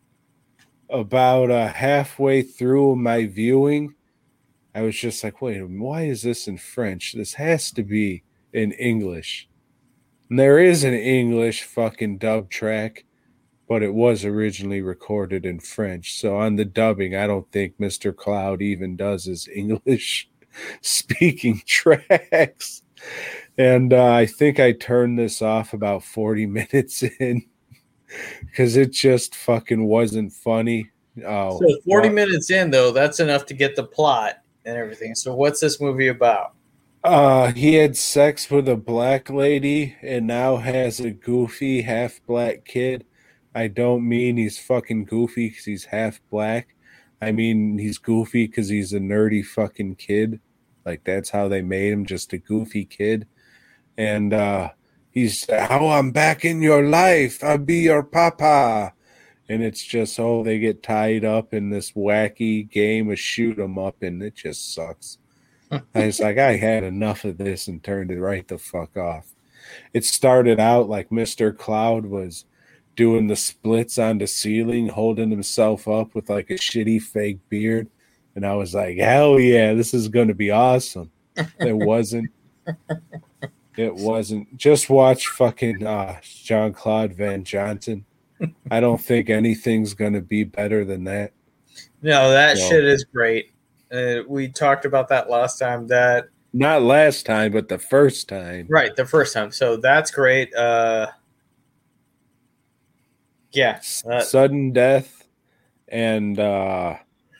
About uh, halfway through my viewing, I was just like, wait, why is this in French? This has to be in English. And there is an English fucking dub track, but it was originally recorded in French. So on the dubbing, I don't think Mister Cloud even does his English speaking tracks. And uh, I think I turned this off about forty minutes in because it just fucking wasn't funny. Oh, So forty well, minutes in, though, that's enough to get the plot and everything. So what's this movie about? Uh, he had sex with a black lady and now has a goofy half black kid. I don't mean he's fucking goofy because he's half black. I mean he's goofy because he's a nerdy fucking kid. Like that's how they made him, just a goofy kid. And uh, he's, oh, I'm back in your life. I'll be your papa. And it's just, oh, they get tied up in this wacky game of shoot 'em up, and it just sucks. I was like, I had enough of this and turned it right the fuck off. It started out like Mister Cloud was doing the splits on the ceiling, holding himself up with like a shitty fake beard. And I was like, hell yeah, this is going to be awesome. It wasn't. It wasn't. Just watch fucking uh, Jean-Claude Van Johnson. I don't think anything's going to be better than that. No, that So- shit is great. Uh, we talked about that last time. That Not last time, but the first time. right, the first time. So that's great. Uh, yeah, uh, Sudden death and uh,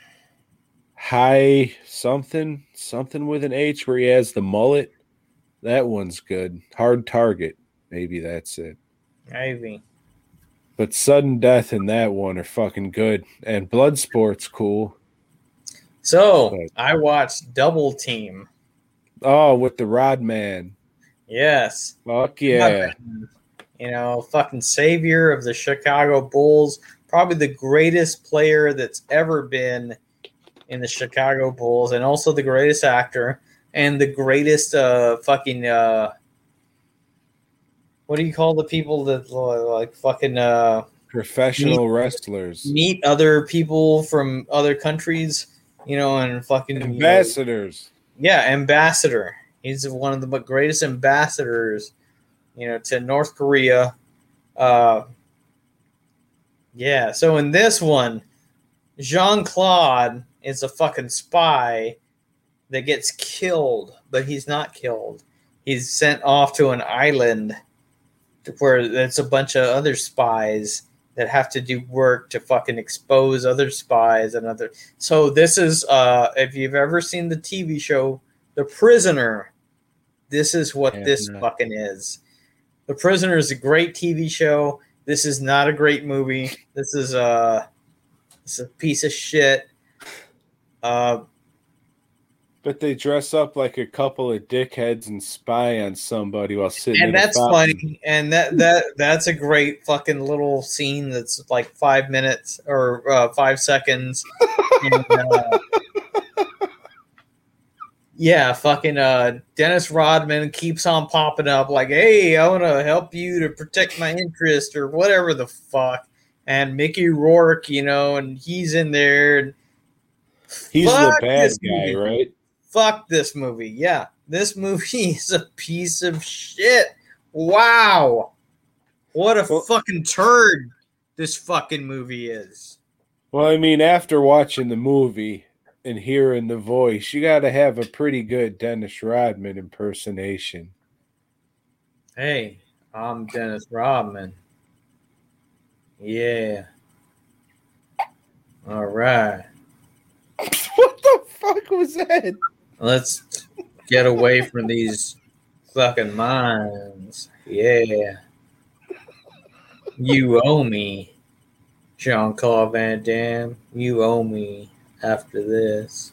high something, something with an H where he has the mullet. That one's good. Hard Target. Maybe that's it. maybe. But sudden death and that one are fucking good. And Bloodsport's cool. So But- I watched Double Team. Oh, with the Rodman. Yes. Fuck yeah. You know, fucking savior of the Chicago Bulls. Probably the greatest player that's ever been in the Chicago Bulls, and also the greatest actor and the greatest uh, fucking uh, what do you call the people that like fucking uh, Professional wrestlers. meet other people from other countries, you know, and fucking you know, Ambassadors. yeah, ambassador. He's one of the greatest ambassadors, you know, to North Korea. Uh, yeah. So in this one, Jean-Claude is a fucking spy that gets killed, but he's not killed. He's sent off to an island where there's a bunch of other spies that have to do work to fucking expose other spies and other. So this is, uh, if you've ever seen the T V show The Prisoner, this is what Yeah, this no. fucking is. The Prisoner is a great T V show. This is not a great movie. This is a, it's a piece of shit. Uh, But they dress up like a couple of dickheads and spy on somebody while sitting in and a that's fountain. funny. And that that that's a great fucking little scene. That's like five minutes or uh, five seconds. And, uh, yeah, fucking uh, Dennis Rodman keeps on popping up like, "Hey, I want to help you to protect my interest," or whatever the fuck. And Mickey Rourke, you know, and he's in there. And He's Fuck the bad this guy, movie. right? fuck this movie. Yeah, this movie is a piece of shit. Wow. What a Well- fucking turd this fucking movie is. Well, I mean, after watching the movie and hearing the voice, you got to have a pretty good Dennis Rodman impersonation. Hey, I'm Dennis Rodman. Yeah. All right. What the fuck was that? Let's get away from these fucking mines. Yeah. You owe me, Jean-Claude Van Damme. You owe me after this.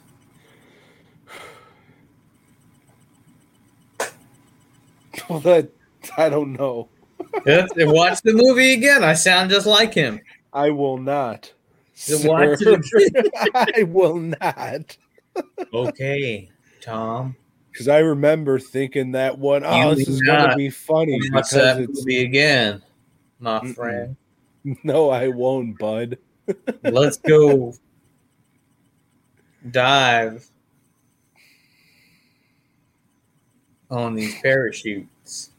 Well, that I don't know. That's- Watch the movie again. I sound just like him. I will not. Then watch it sir. I will not. Okay, Tom. Because I remember thinking that one, oh, You this is do going to not be funny. Watch Because that it's movie again, my Mm-mm. friend. no, I won't, bud. Let's go dive on these parachutes.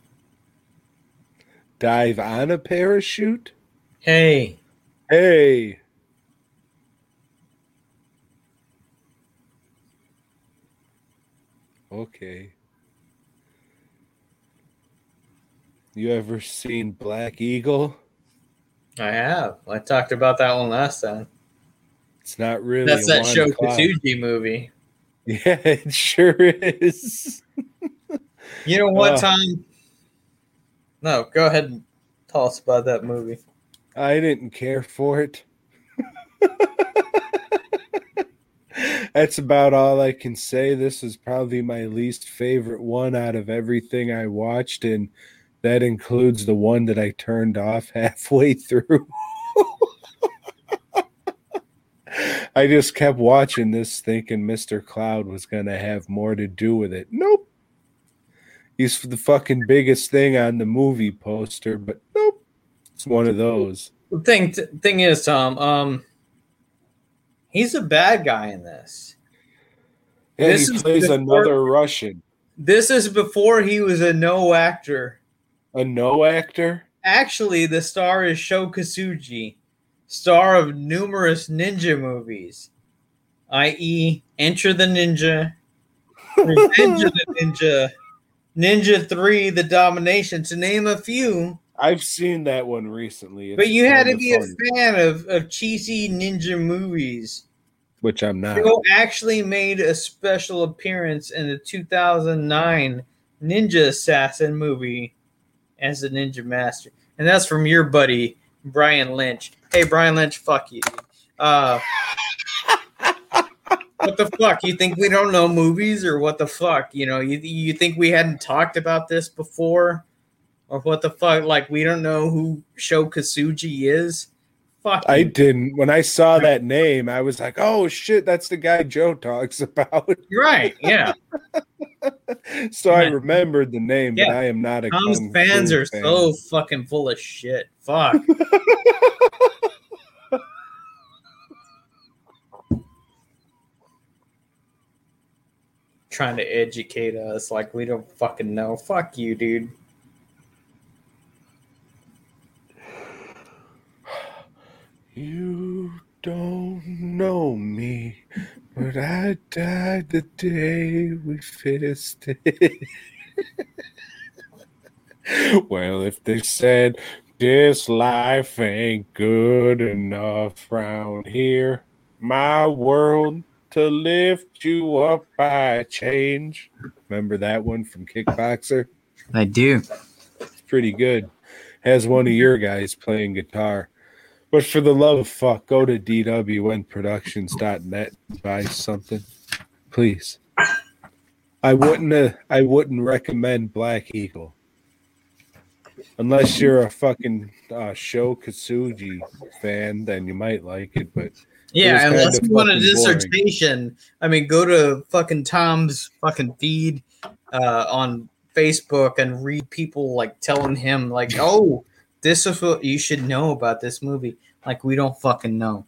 Dive on a parachute? Hey, Hey. Okay. You ever seen Black Eagle? I have. I talked about that one last time. It's not really That's a that Juan Show Cloud. Kasuji movie. Yeah, it sure is. You know what, Uh. Tom? No, go ahead and tell us about that movie. I didn't care for it. That's about all I can say. This is probably my least favorite one out of everything I watched, and that includes the one that I turned off halfway through. I just kept watching this thinking Mister Cloud was going to have more to do with it. Nope. He's the fucking biggest thing on the movie poster, but nope. It's one of those. The thing, thing is, Tom, um, he's a bad guy in this. Yeah, This he is plays before- another Russian. This is before he was a no actor. A no actor? Actually, the star is Sho Kasuji, star of numerous ninja movies. that is. Enter the Ninja, Revenge of the Ninja, Ninja three, The Domination, to name a few. I've seen that one recently. It's But you had to be fun. a fan of, of cheesy ninja movies. Which I'm not. Joe actually made a special appearance in the two thousand nine Ninja Assassin movie as the Ninja Master. And that's from your buddy, Brian Lynch. Hey, Brian Lynch, fuck you. Uh, what the fuck? You think we don't know movies, or what the fuck? You know, you, you think we hadn't talked about this before? Or what the fuck? Like, we don't know who Sho Kosugi is? Fuck I you. didn't. When I saw that name, I was like, oh, shit, that's the guy Joe talks about. Right, yeah. So I Yeah. remembered the name, but Yeah. I am not a Tom's Kung fans Fu are fan. so fucking full of shit. Fuck. Trying to educate us like we don't fucking know. Fuck you, dude. You don't know me, but I died the day we fisted. Well, if they said this life ain't good enough round here, my world to lift you up I change. Remember that one from Kickboxer? I do. It's pretty good. Has one of your guys playing guitar. But for the love of fuck, go to D W N productions dot net and buy something. Please. I wouldn't uh, I wouldn't recommend Black Eagle. Unless you're a fucking uh, Sho Kosugi fan, then you might like it, but Yeah, was unless kinda you want a fucking boring. dissertation, I mean, go to fucking Tom's fucking feed uh, on Facebook and read people like telling him like, "Oh, this is what you should know about this movie." Like we don't fucking know.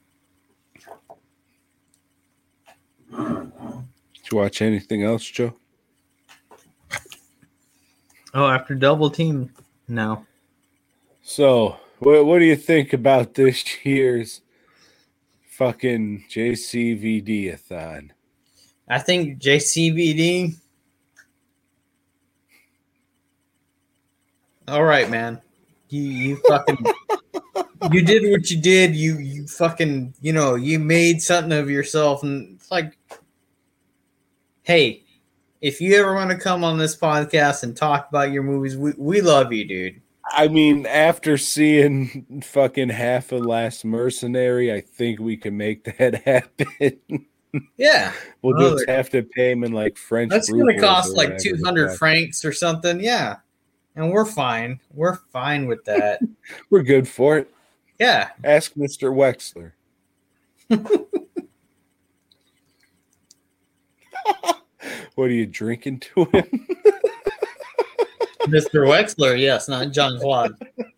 did you watch anything else, Joe? Oh, after Double Team, no. So, what what do you think about this year's fucking J C V D-a-thon? I think J C V D. All right, man. You you fucking you did what you did. You you fucking you know you made something of yourself, and it's like, hey, if you ever want to come on this podcast and talk about your movies, we we love you, dude. I mean, after seeing fucking half of Last Mercenary, I think we can make that happen. Yeah, We'll Oh, just have to pay him in like French. that's gonna rubles cost or like whatever two the hundred fuck. francs or something. Yeah, and we're fine. We're fine with that. We're good for it. Yeah. Ask Mister Wexler. What are you drinking to him? Mister Wexler, yes, not John Claude.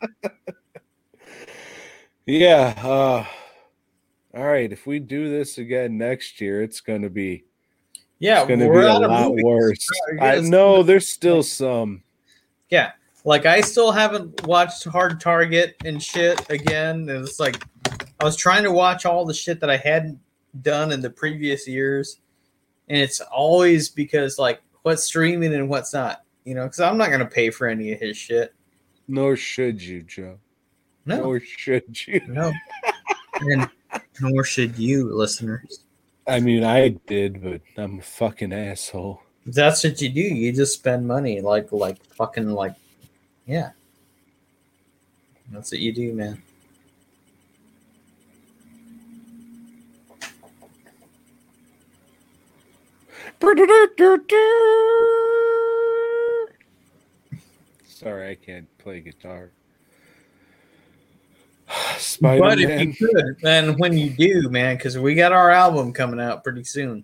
Yeah. Uh, all right. If we do this again next year, it's going to be Yeah, it's going to we're be a out of lot movies. worse. Yeah, I it's- know there's still some. Yeah, like I still haven't watched Hard Target and shit again. And it's like I was trying to watch all the shit that I hadn't done in the previous years, and it's always because like what's streaming and what's not. You know, because I'm not gonna pay for any of his shit. Nor should you, Joe. No, Nor should you. no, and nor should you, listeners. I mean, I did, but I'm a fucking asshole. If that's what you do. You just spend money, like like fucking like, yeah. That's what you do, man. Sorry, I can't play guitar. But Spider-Man. if you could, and when you do, man, because we got our album coming out pretty soon.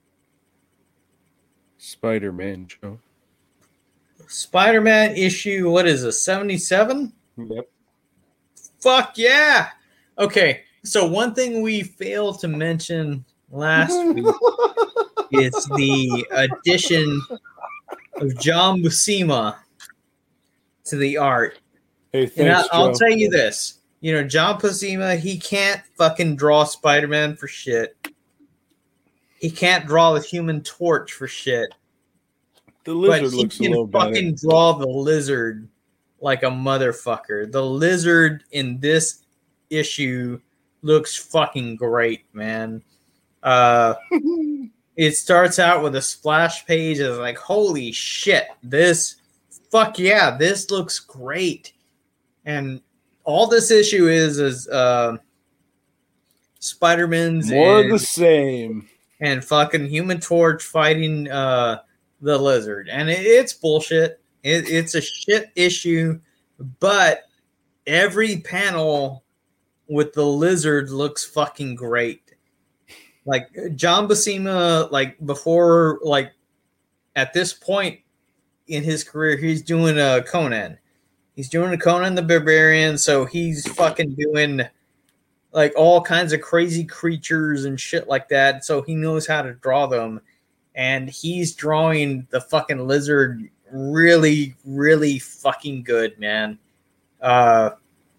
Spider-Man, Joe. Spider-Man issue, what is it, seventy-seven? Yep. Fuck yeah! Okay, so one thing we failed to mention last week is the addition of John Buscema to the art. Hey, And thanks, I, I'll Joe. tell you this. You know, John Buscema, he can't fucking draw Spider-Man for shit. he can't draw the Human Torch for shit. The But lizard he looks a can little fucking better. draw the lizard like a motherfucker. The lizard in this issue looks fucking great, man. Uh, it starts out with a splash page. It's like, holy shit, this, fuck yeah, this looks great. And all this issue is is uh, Spider-Man's More and, of the same. and fucking Human Torch fighting uh, the lizard. And it, it's bullshit. It, it's a shit issue, but every panel with the lizard looks fucking great. Like John Buscema, like before, like at this point in his career, he's doing a Conan. He's doing a Conan the Barbarian, so he's fucking doing like all kinds of crazy creatures and shit like that. So he knows how to draw them, and he's drawing the fucking lizard really, really fucking good, man. Uh,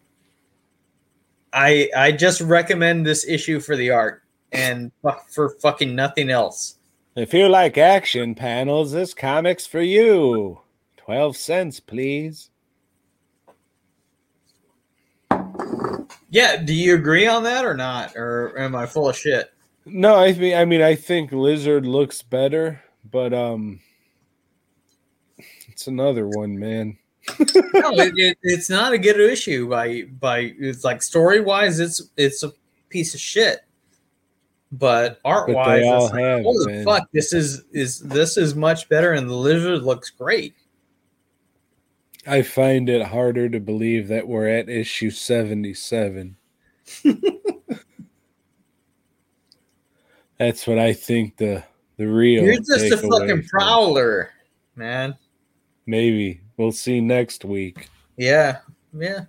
I I just recommend this issue for the art and for fucking nothing else. If you like action panels, this comic's for you. Twelve cents, please. Yeah, do you agree on that or not? Or am I full of shit? No, I mean, I mean, I think Lizard looks better, but um, it's another one, man. No, it, it, it's not a good issue by by. It's like story wise, it's it's a piece of shit. But art But wise, they all it's like, have, holy man. fuck, this is is this is much better, and the lizard looks great. I find it harder to believe that we're at issue seventy-seven. That's what I think the the real. You're just a takeaway fucking from- prowler, man. Maybe we'll see next week. Yeah, yeah.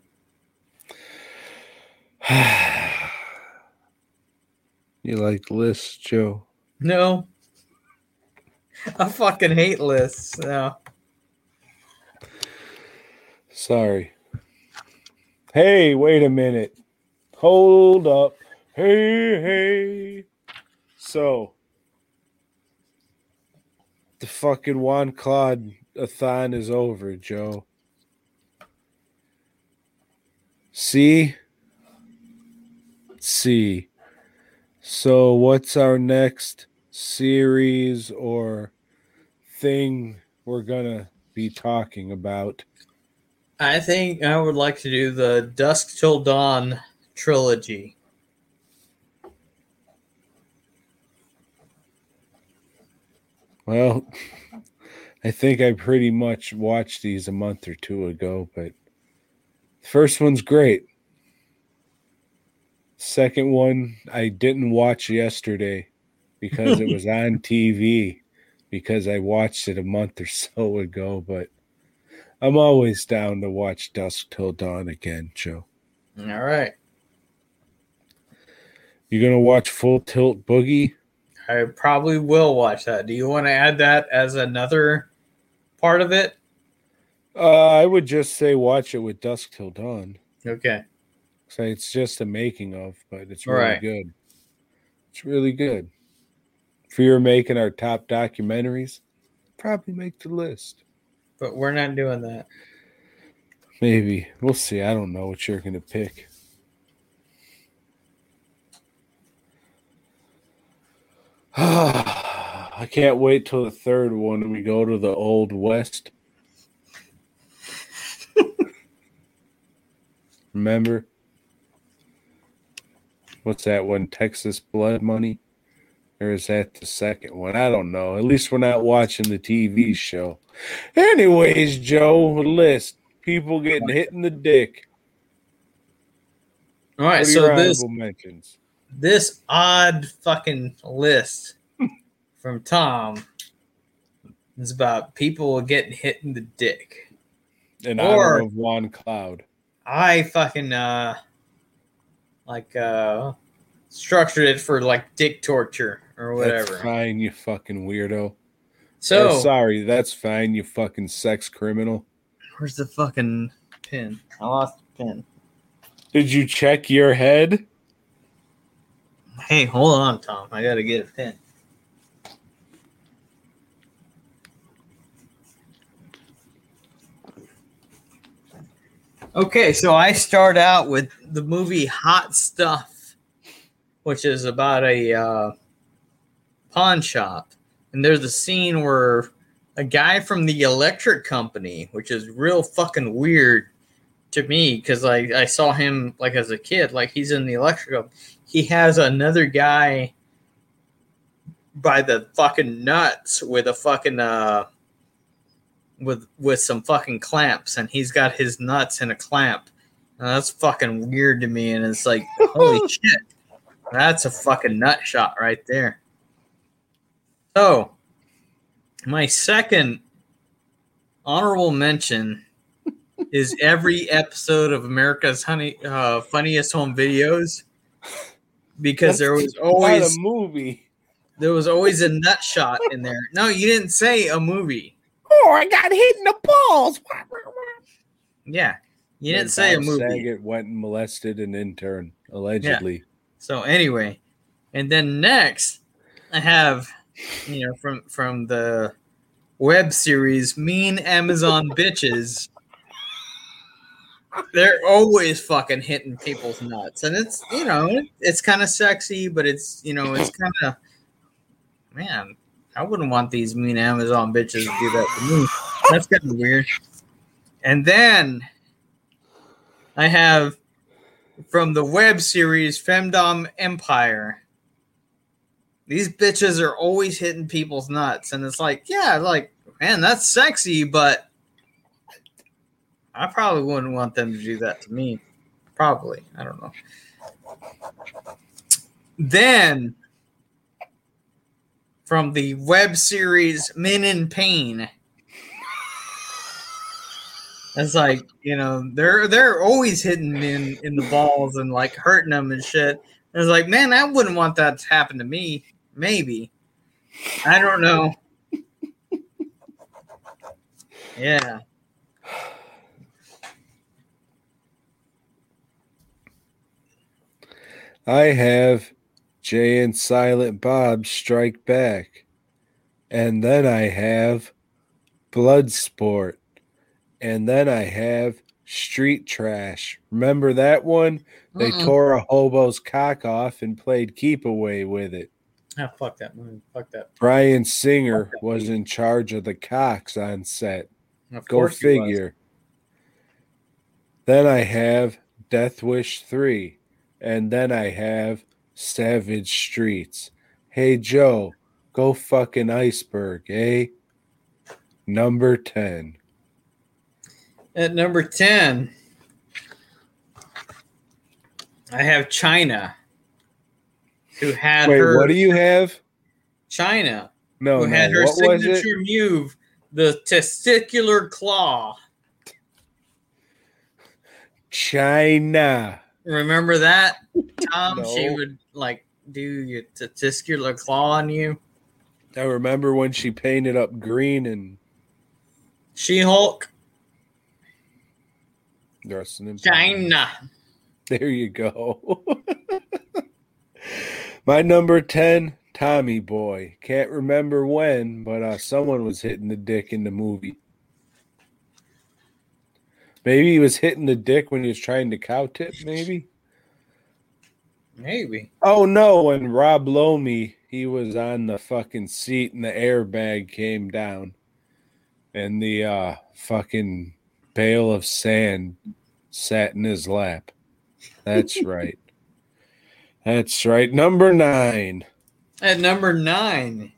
You like lists, Joe? No, I fucking hate lists. No. Sorry. Hey, wait a minute. Hold up. Hey, hey. So, the fucking Juan Claude a-thon is over, Joe. See? See. So, what's our next series or thing we're gonna be talking about? I think I would like to do the Dusk Till Dawn trilogy. Well, I think I pretty much watched these a month or two ago, but the first one's great. Second one I didn't watch yesterday because it was on T V because I watched it a month or so ago, but I'm always down to watch Dusk Till Dawn again, Joe. All right. You gonna watch Full Tilt Boogie? I probably will watch that. Do you want to add that as another part of it? Uh, I would just say watch it with Dusk Till Dawn. Okay. So it's just a making of, but it's really Right. good. It's really good. If we were making our top documentaries, probably make the list. But we're not doing that. Maybe. We'll see. I don't know what you're going to pick. I can't wait till the third one and we go to the Old West. Remember? What's that one? Texas Blood Money? Or is that the second one? I don't know. At least we're not watching the T V show. Anyways, Joe, list. People getting hit in the dick. All right, What are so your this honorable mentions? this odd fucking list from Tom is about people getting hit in the dick. In Or- honor of Juan Cloud. I fucking uh like uh structured it for like dick torture or whatever. That's fine, you fucking weirdo. So Or, sorry, that's fine, you fucking sex criminal. where's the fucking pin? I lost the pin. Did you check your head? Hey, hold on, Tom. I gotta get a pin. Okay, so I start out with the movie Hot Stuff, which is about a uh, pawn shop. And there's a scene where a guy from the electric company, which is real fucking weird to me because like I saw him like as a kid, like he's in the electric company. He has another guy by the fucking nuts with a fucking uh with with some fucking clamps, and he's got his nuts in a clamp. And that's fucking weird to me, and it's like, holy shit, that's a fucking nut shot right there. So, my second honorable mention is every episode of America's Honey uh, Funniest Home Videos, because there was always a movie. There was always a nut shot in there. No, you didn't say a movie. Oh, I got hit in the balls. Yeah, you didn't And say Bob a movie. Saget went and molested an intern, allegedly. So anyway, and then next I have, you know, from from the web series Mean Amazon Bitches. They're always fucking hitting people's nuts, and it's, you know, it's kind of sexy, but it's, you know, it's kind of, man, I wouldn't want these mean Amazon bitches to do that to me. That's kind of weird. And then I have from the web series Femdom Empire. These bitches are always hitting people's nuts, and it's like, yeah, like, man, that's sexy, but I probably wouldn't want them to do that to me. Probably. I don't know. Then, from the web series Men in Pain, it's like, you know, they're they're always hitting men in the balls and like hurting them and shit. And it's like, man, I wouldn't want that to happen to me. Maybe. I don't know. Yeah. I have Jay and Silent Bob Strike Back. And then I have Bloodsport. And then I have Street Trash. Remember that one? They Mm-mm. tore a hobo's cock off and played keep away with it. Oh, fuck that movie. Fuck that. Brian Singer was in charge of the cocks on set. Of Go course he was. figure. Then I have Death Wish three. And then I have Savage Streets. Hey, Joe, go fucking iceberg, eh? Number ten. At number ten, I have China, who had Wait, her what do you have? China, No, who no. had her What was it? signature move, the testicular claw. China. Remember that, Tom? No. She would like do your testicular claw on you. I remember when she painted up green and She-Hulk, dressing in China. There you go. My number ten, Tommy Boy. Can't remember when, but uh, someone was hitting the dick in the movie. Maybe he was hitting the dick when he was trying to cow tip, maybe? Maybe. Oh, no, when Rob Lomi, he was on the fucking seat and the airbag came down. And the uh, fucking bale of sand sat in his lap. That's right. That's right. Number nine. At number nine,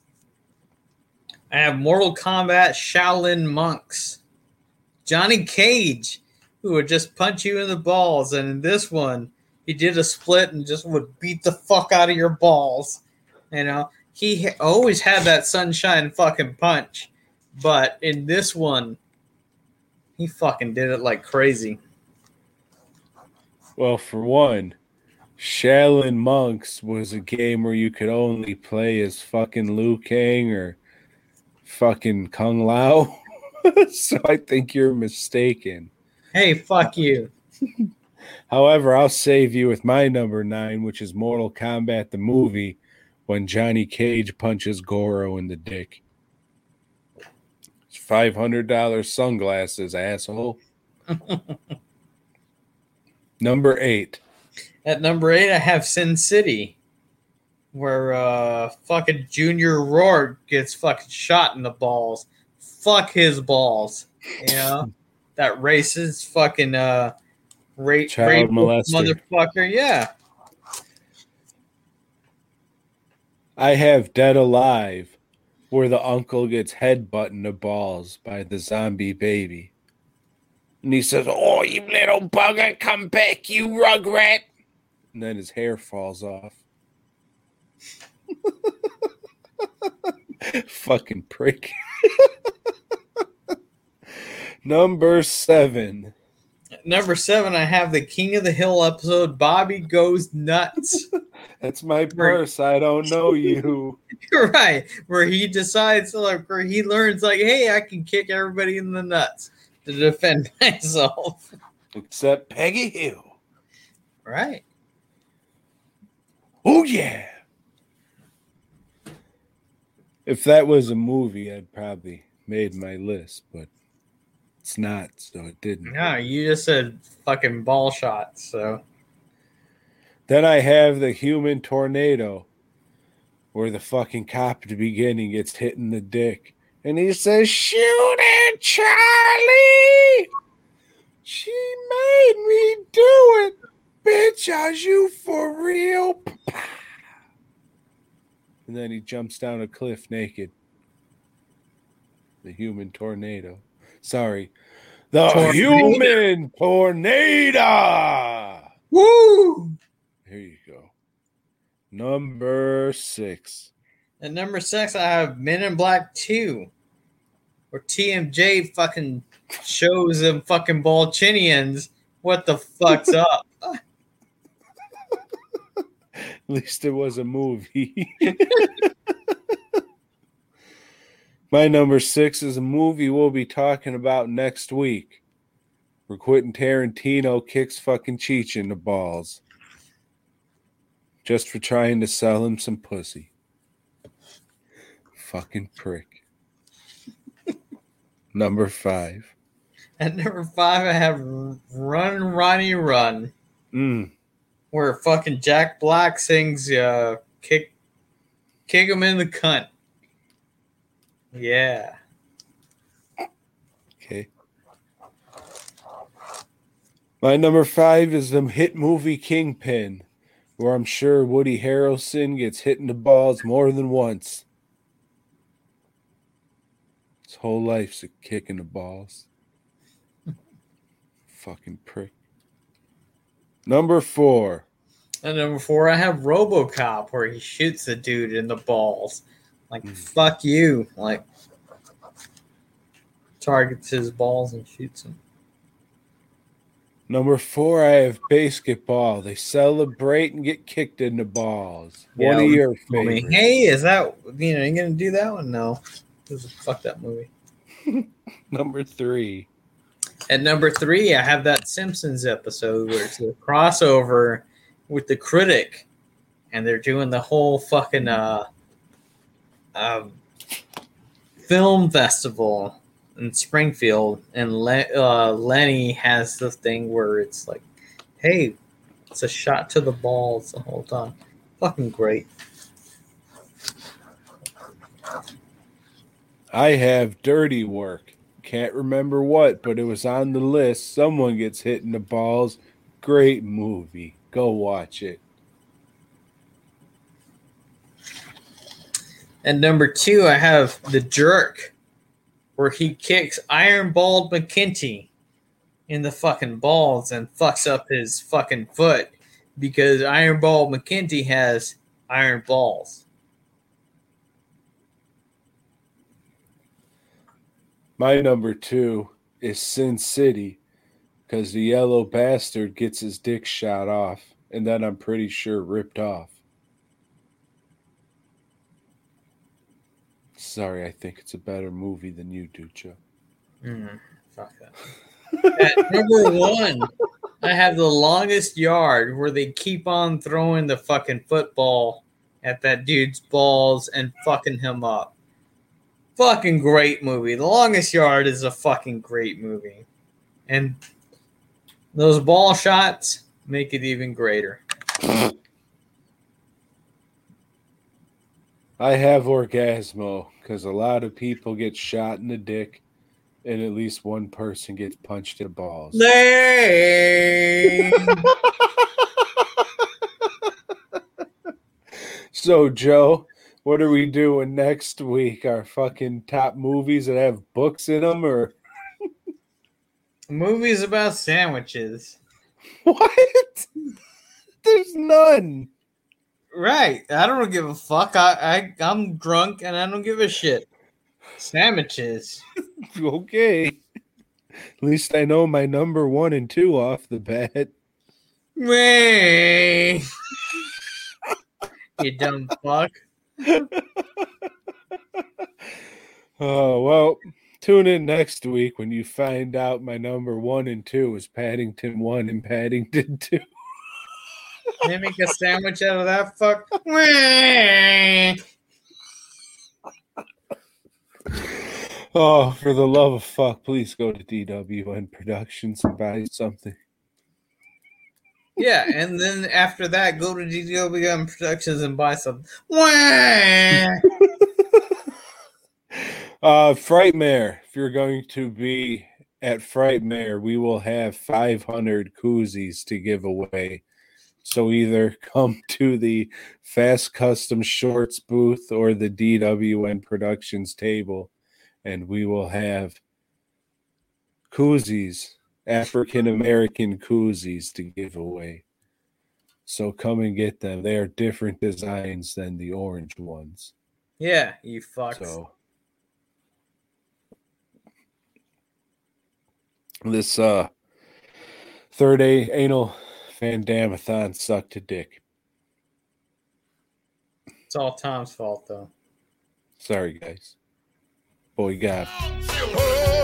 I have Mortal Kombat Shaolin Monks. Johnny Cage, who would just punch you in the balls. And in this one, he did a split and just would beat the fuck out of your balls. You know, he ha- always had that sunshine fucking punch. But in this one, he fucking did it like crazy. Well, for one, Shaolin Monks was a game where you could only play as fucking Liu Kang or fucking Kung Lao. So I think you're mistaken. Hey, fuck you. However, I'll save you with my number nine, which is Mortal Kombat the movie, when Johnny Cage punches Goro in the dick. It's five hundred dollars sunglasses, asshole. Number eight. At number eight, I have Sin City, where uh, fucking Junior Rourke gets fucking shot in the balls. Fuck his balls. You know? That racist fucking uh, rape, Child rape molester. motherfucker. Yeah. I have Dead Alive, where the uncle gets headbutt in the balls by the zombie baby. And he says, "Oh, you little bugger, come back, you rugrat." And then his hair falls off. Fucking prick. Number seven. At number seven, I have the King of the Hill episode, Bobby Goes Nuts. That's my purse. I don't know you. You're right. Where he decides, like, where he learns, like, hey, I can kick everybody in the nuts to defend myself. Except Peggy Hill. Right. Oh, yeah. If that was a movie, I'd probably made my list, but it's not, so it didn't. No, you just said fucking ball shots, so. Then I have the Human Tornado, where the fucking cop at the beginning gets hit in the dick. And he says, "Shoot it, Charlie! She made me do it! Bitch, are you for real?" And then he jumps down a cliff naked. The Human Tornado. Sorry. The Tornado. Human Tornado! Woo! Here you go. Number six. At number six, I have Men in Black two, where T M J fucking shows them fucking Balchinians what the fuck's up. At least it was a movie. My number six is a movie we'll be talking about next week, where Quentin Tarantino kicks fucking Cheech in the balls just for trying to sell him some pussy. Fucking prick. Number five. At number five, I have Run, Ronnie, Run, Mm. where fucking Jack Black sings uh, kick, kick him in the cunt. Yeah. Okay. My number five is the hit movie Kingpin, where I'm sure Woody Harrelson gets hit in the balls more than once. His whole life's a kick in the balls. Fucking prick. Number four. At number four, I have RoboCop, where he shoots the dude in the balls. Like, Mm. fuck you. Like, targets his balls and shoots him. Number four, I have basketball. They celebrate and get kicked in the balls. Yeah, One of your I mean, favorites. hey, is that, you know, you gonna do that one? No. This is- Fuck that movie. Number three. At number three, I have that Simpsons episode where it's a crossover with The Critic, and they're doing the whole fucking uh, um, film festival in Springfield, and Le- uh, Lenny has this thing where it's like, hey, it's a shot to the balls the whole time. Fucking great. I have Dirty Work. Can't remember what, but it was on the list. Someone gets hit in the balls. Great movie. Go watch it. And number two, I have The Jerk, where he kicks Iron Bald McKenty in the fucking balls and fucks up his fucking foot because Iron Bald McKenty has iron balls. My number two is Sin City, because the yellow bastard gets his dick shot off, and then I'm pretty sure ripped off. Sorry, I think it's a better movie than you do, Joe. Mm, fuck that. At number one, I have The Longest Yard, where they keep on throwing the fucking football at that dude's balls and fucking him up. Fucking great movie. The Longest Yard is a fucking great movie. And those ball shots make it even greater. I have orgasmo because a lot of people get shot in the dick and at least one person gets punched in the balls. So, Joe, what are we doing next week? Our fucking top movies that have books in them, or movies about sandwiches? What? There's none. Right. I don't give a fuck. I, I I'm drunk and I don't give a shit. Sandwiches. Okay. At least I know my number one and two off the bat. Way. You dumb fuck. Oh, well, tune in next week when you find out my number one and two is Paddington one and Paddington two. They make a sandwich out of that fuck. Way. Oh, for the love of fuck, please go to D W N Productions and buy something. Yeah, and then after that, go to D W N Productions and buy some. Wah! uh, Frightmare, if you're going to be at Frightmare, we will have five hundred koozies to give away. So either come to the Fast Custom Shorts booth or the D W N Productions table, and we will have koozies. African-American koozies to give away. So come and get them. They are different designs than the orange ones. Yeah, you fucks. So this uh third a anal Van Damme-a-thon sucked a dick. It's all Tom's fault, though. Sorry, guys. Boy, God. Oh!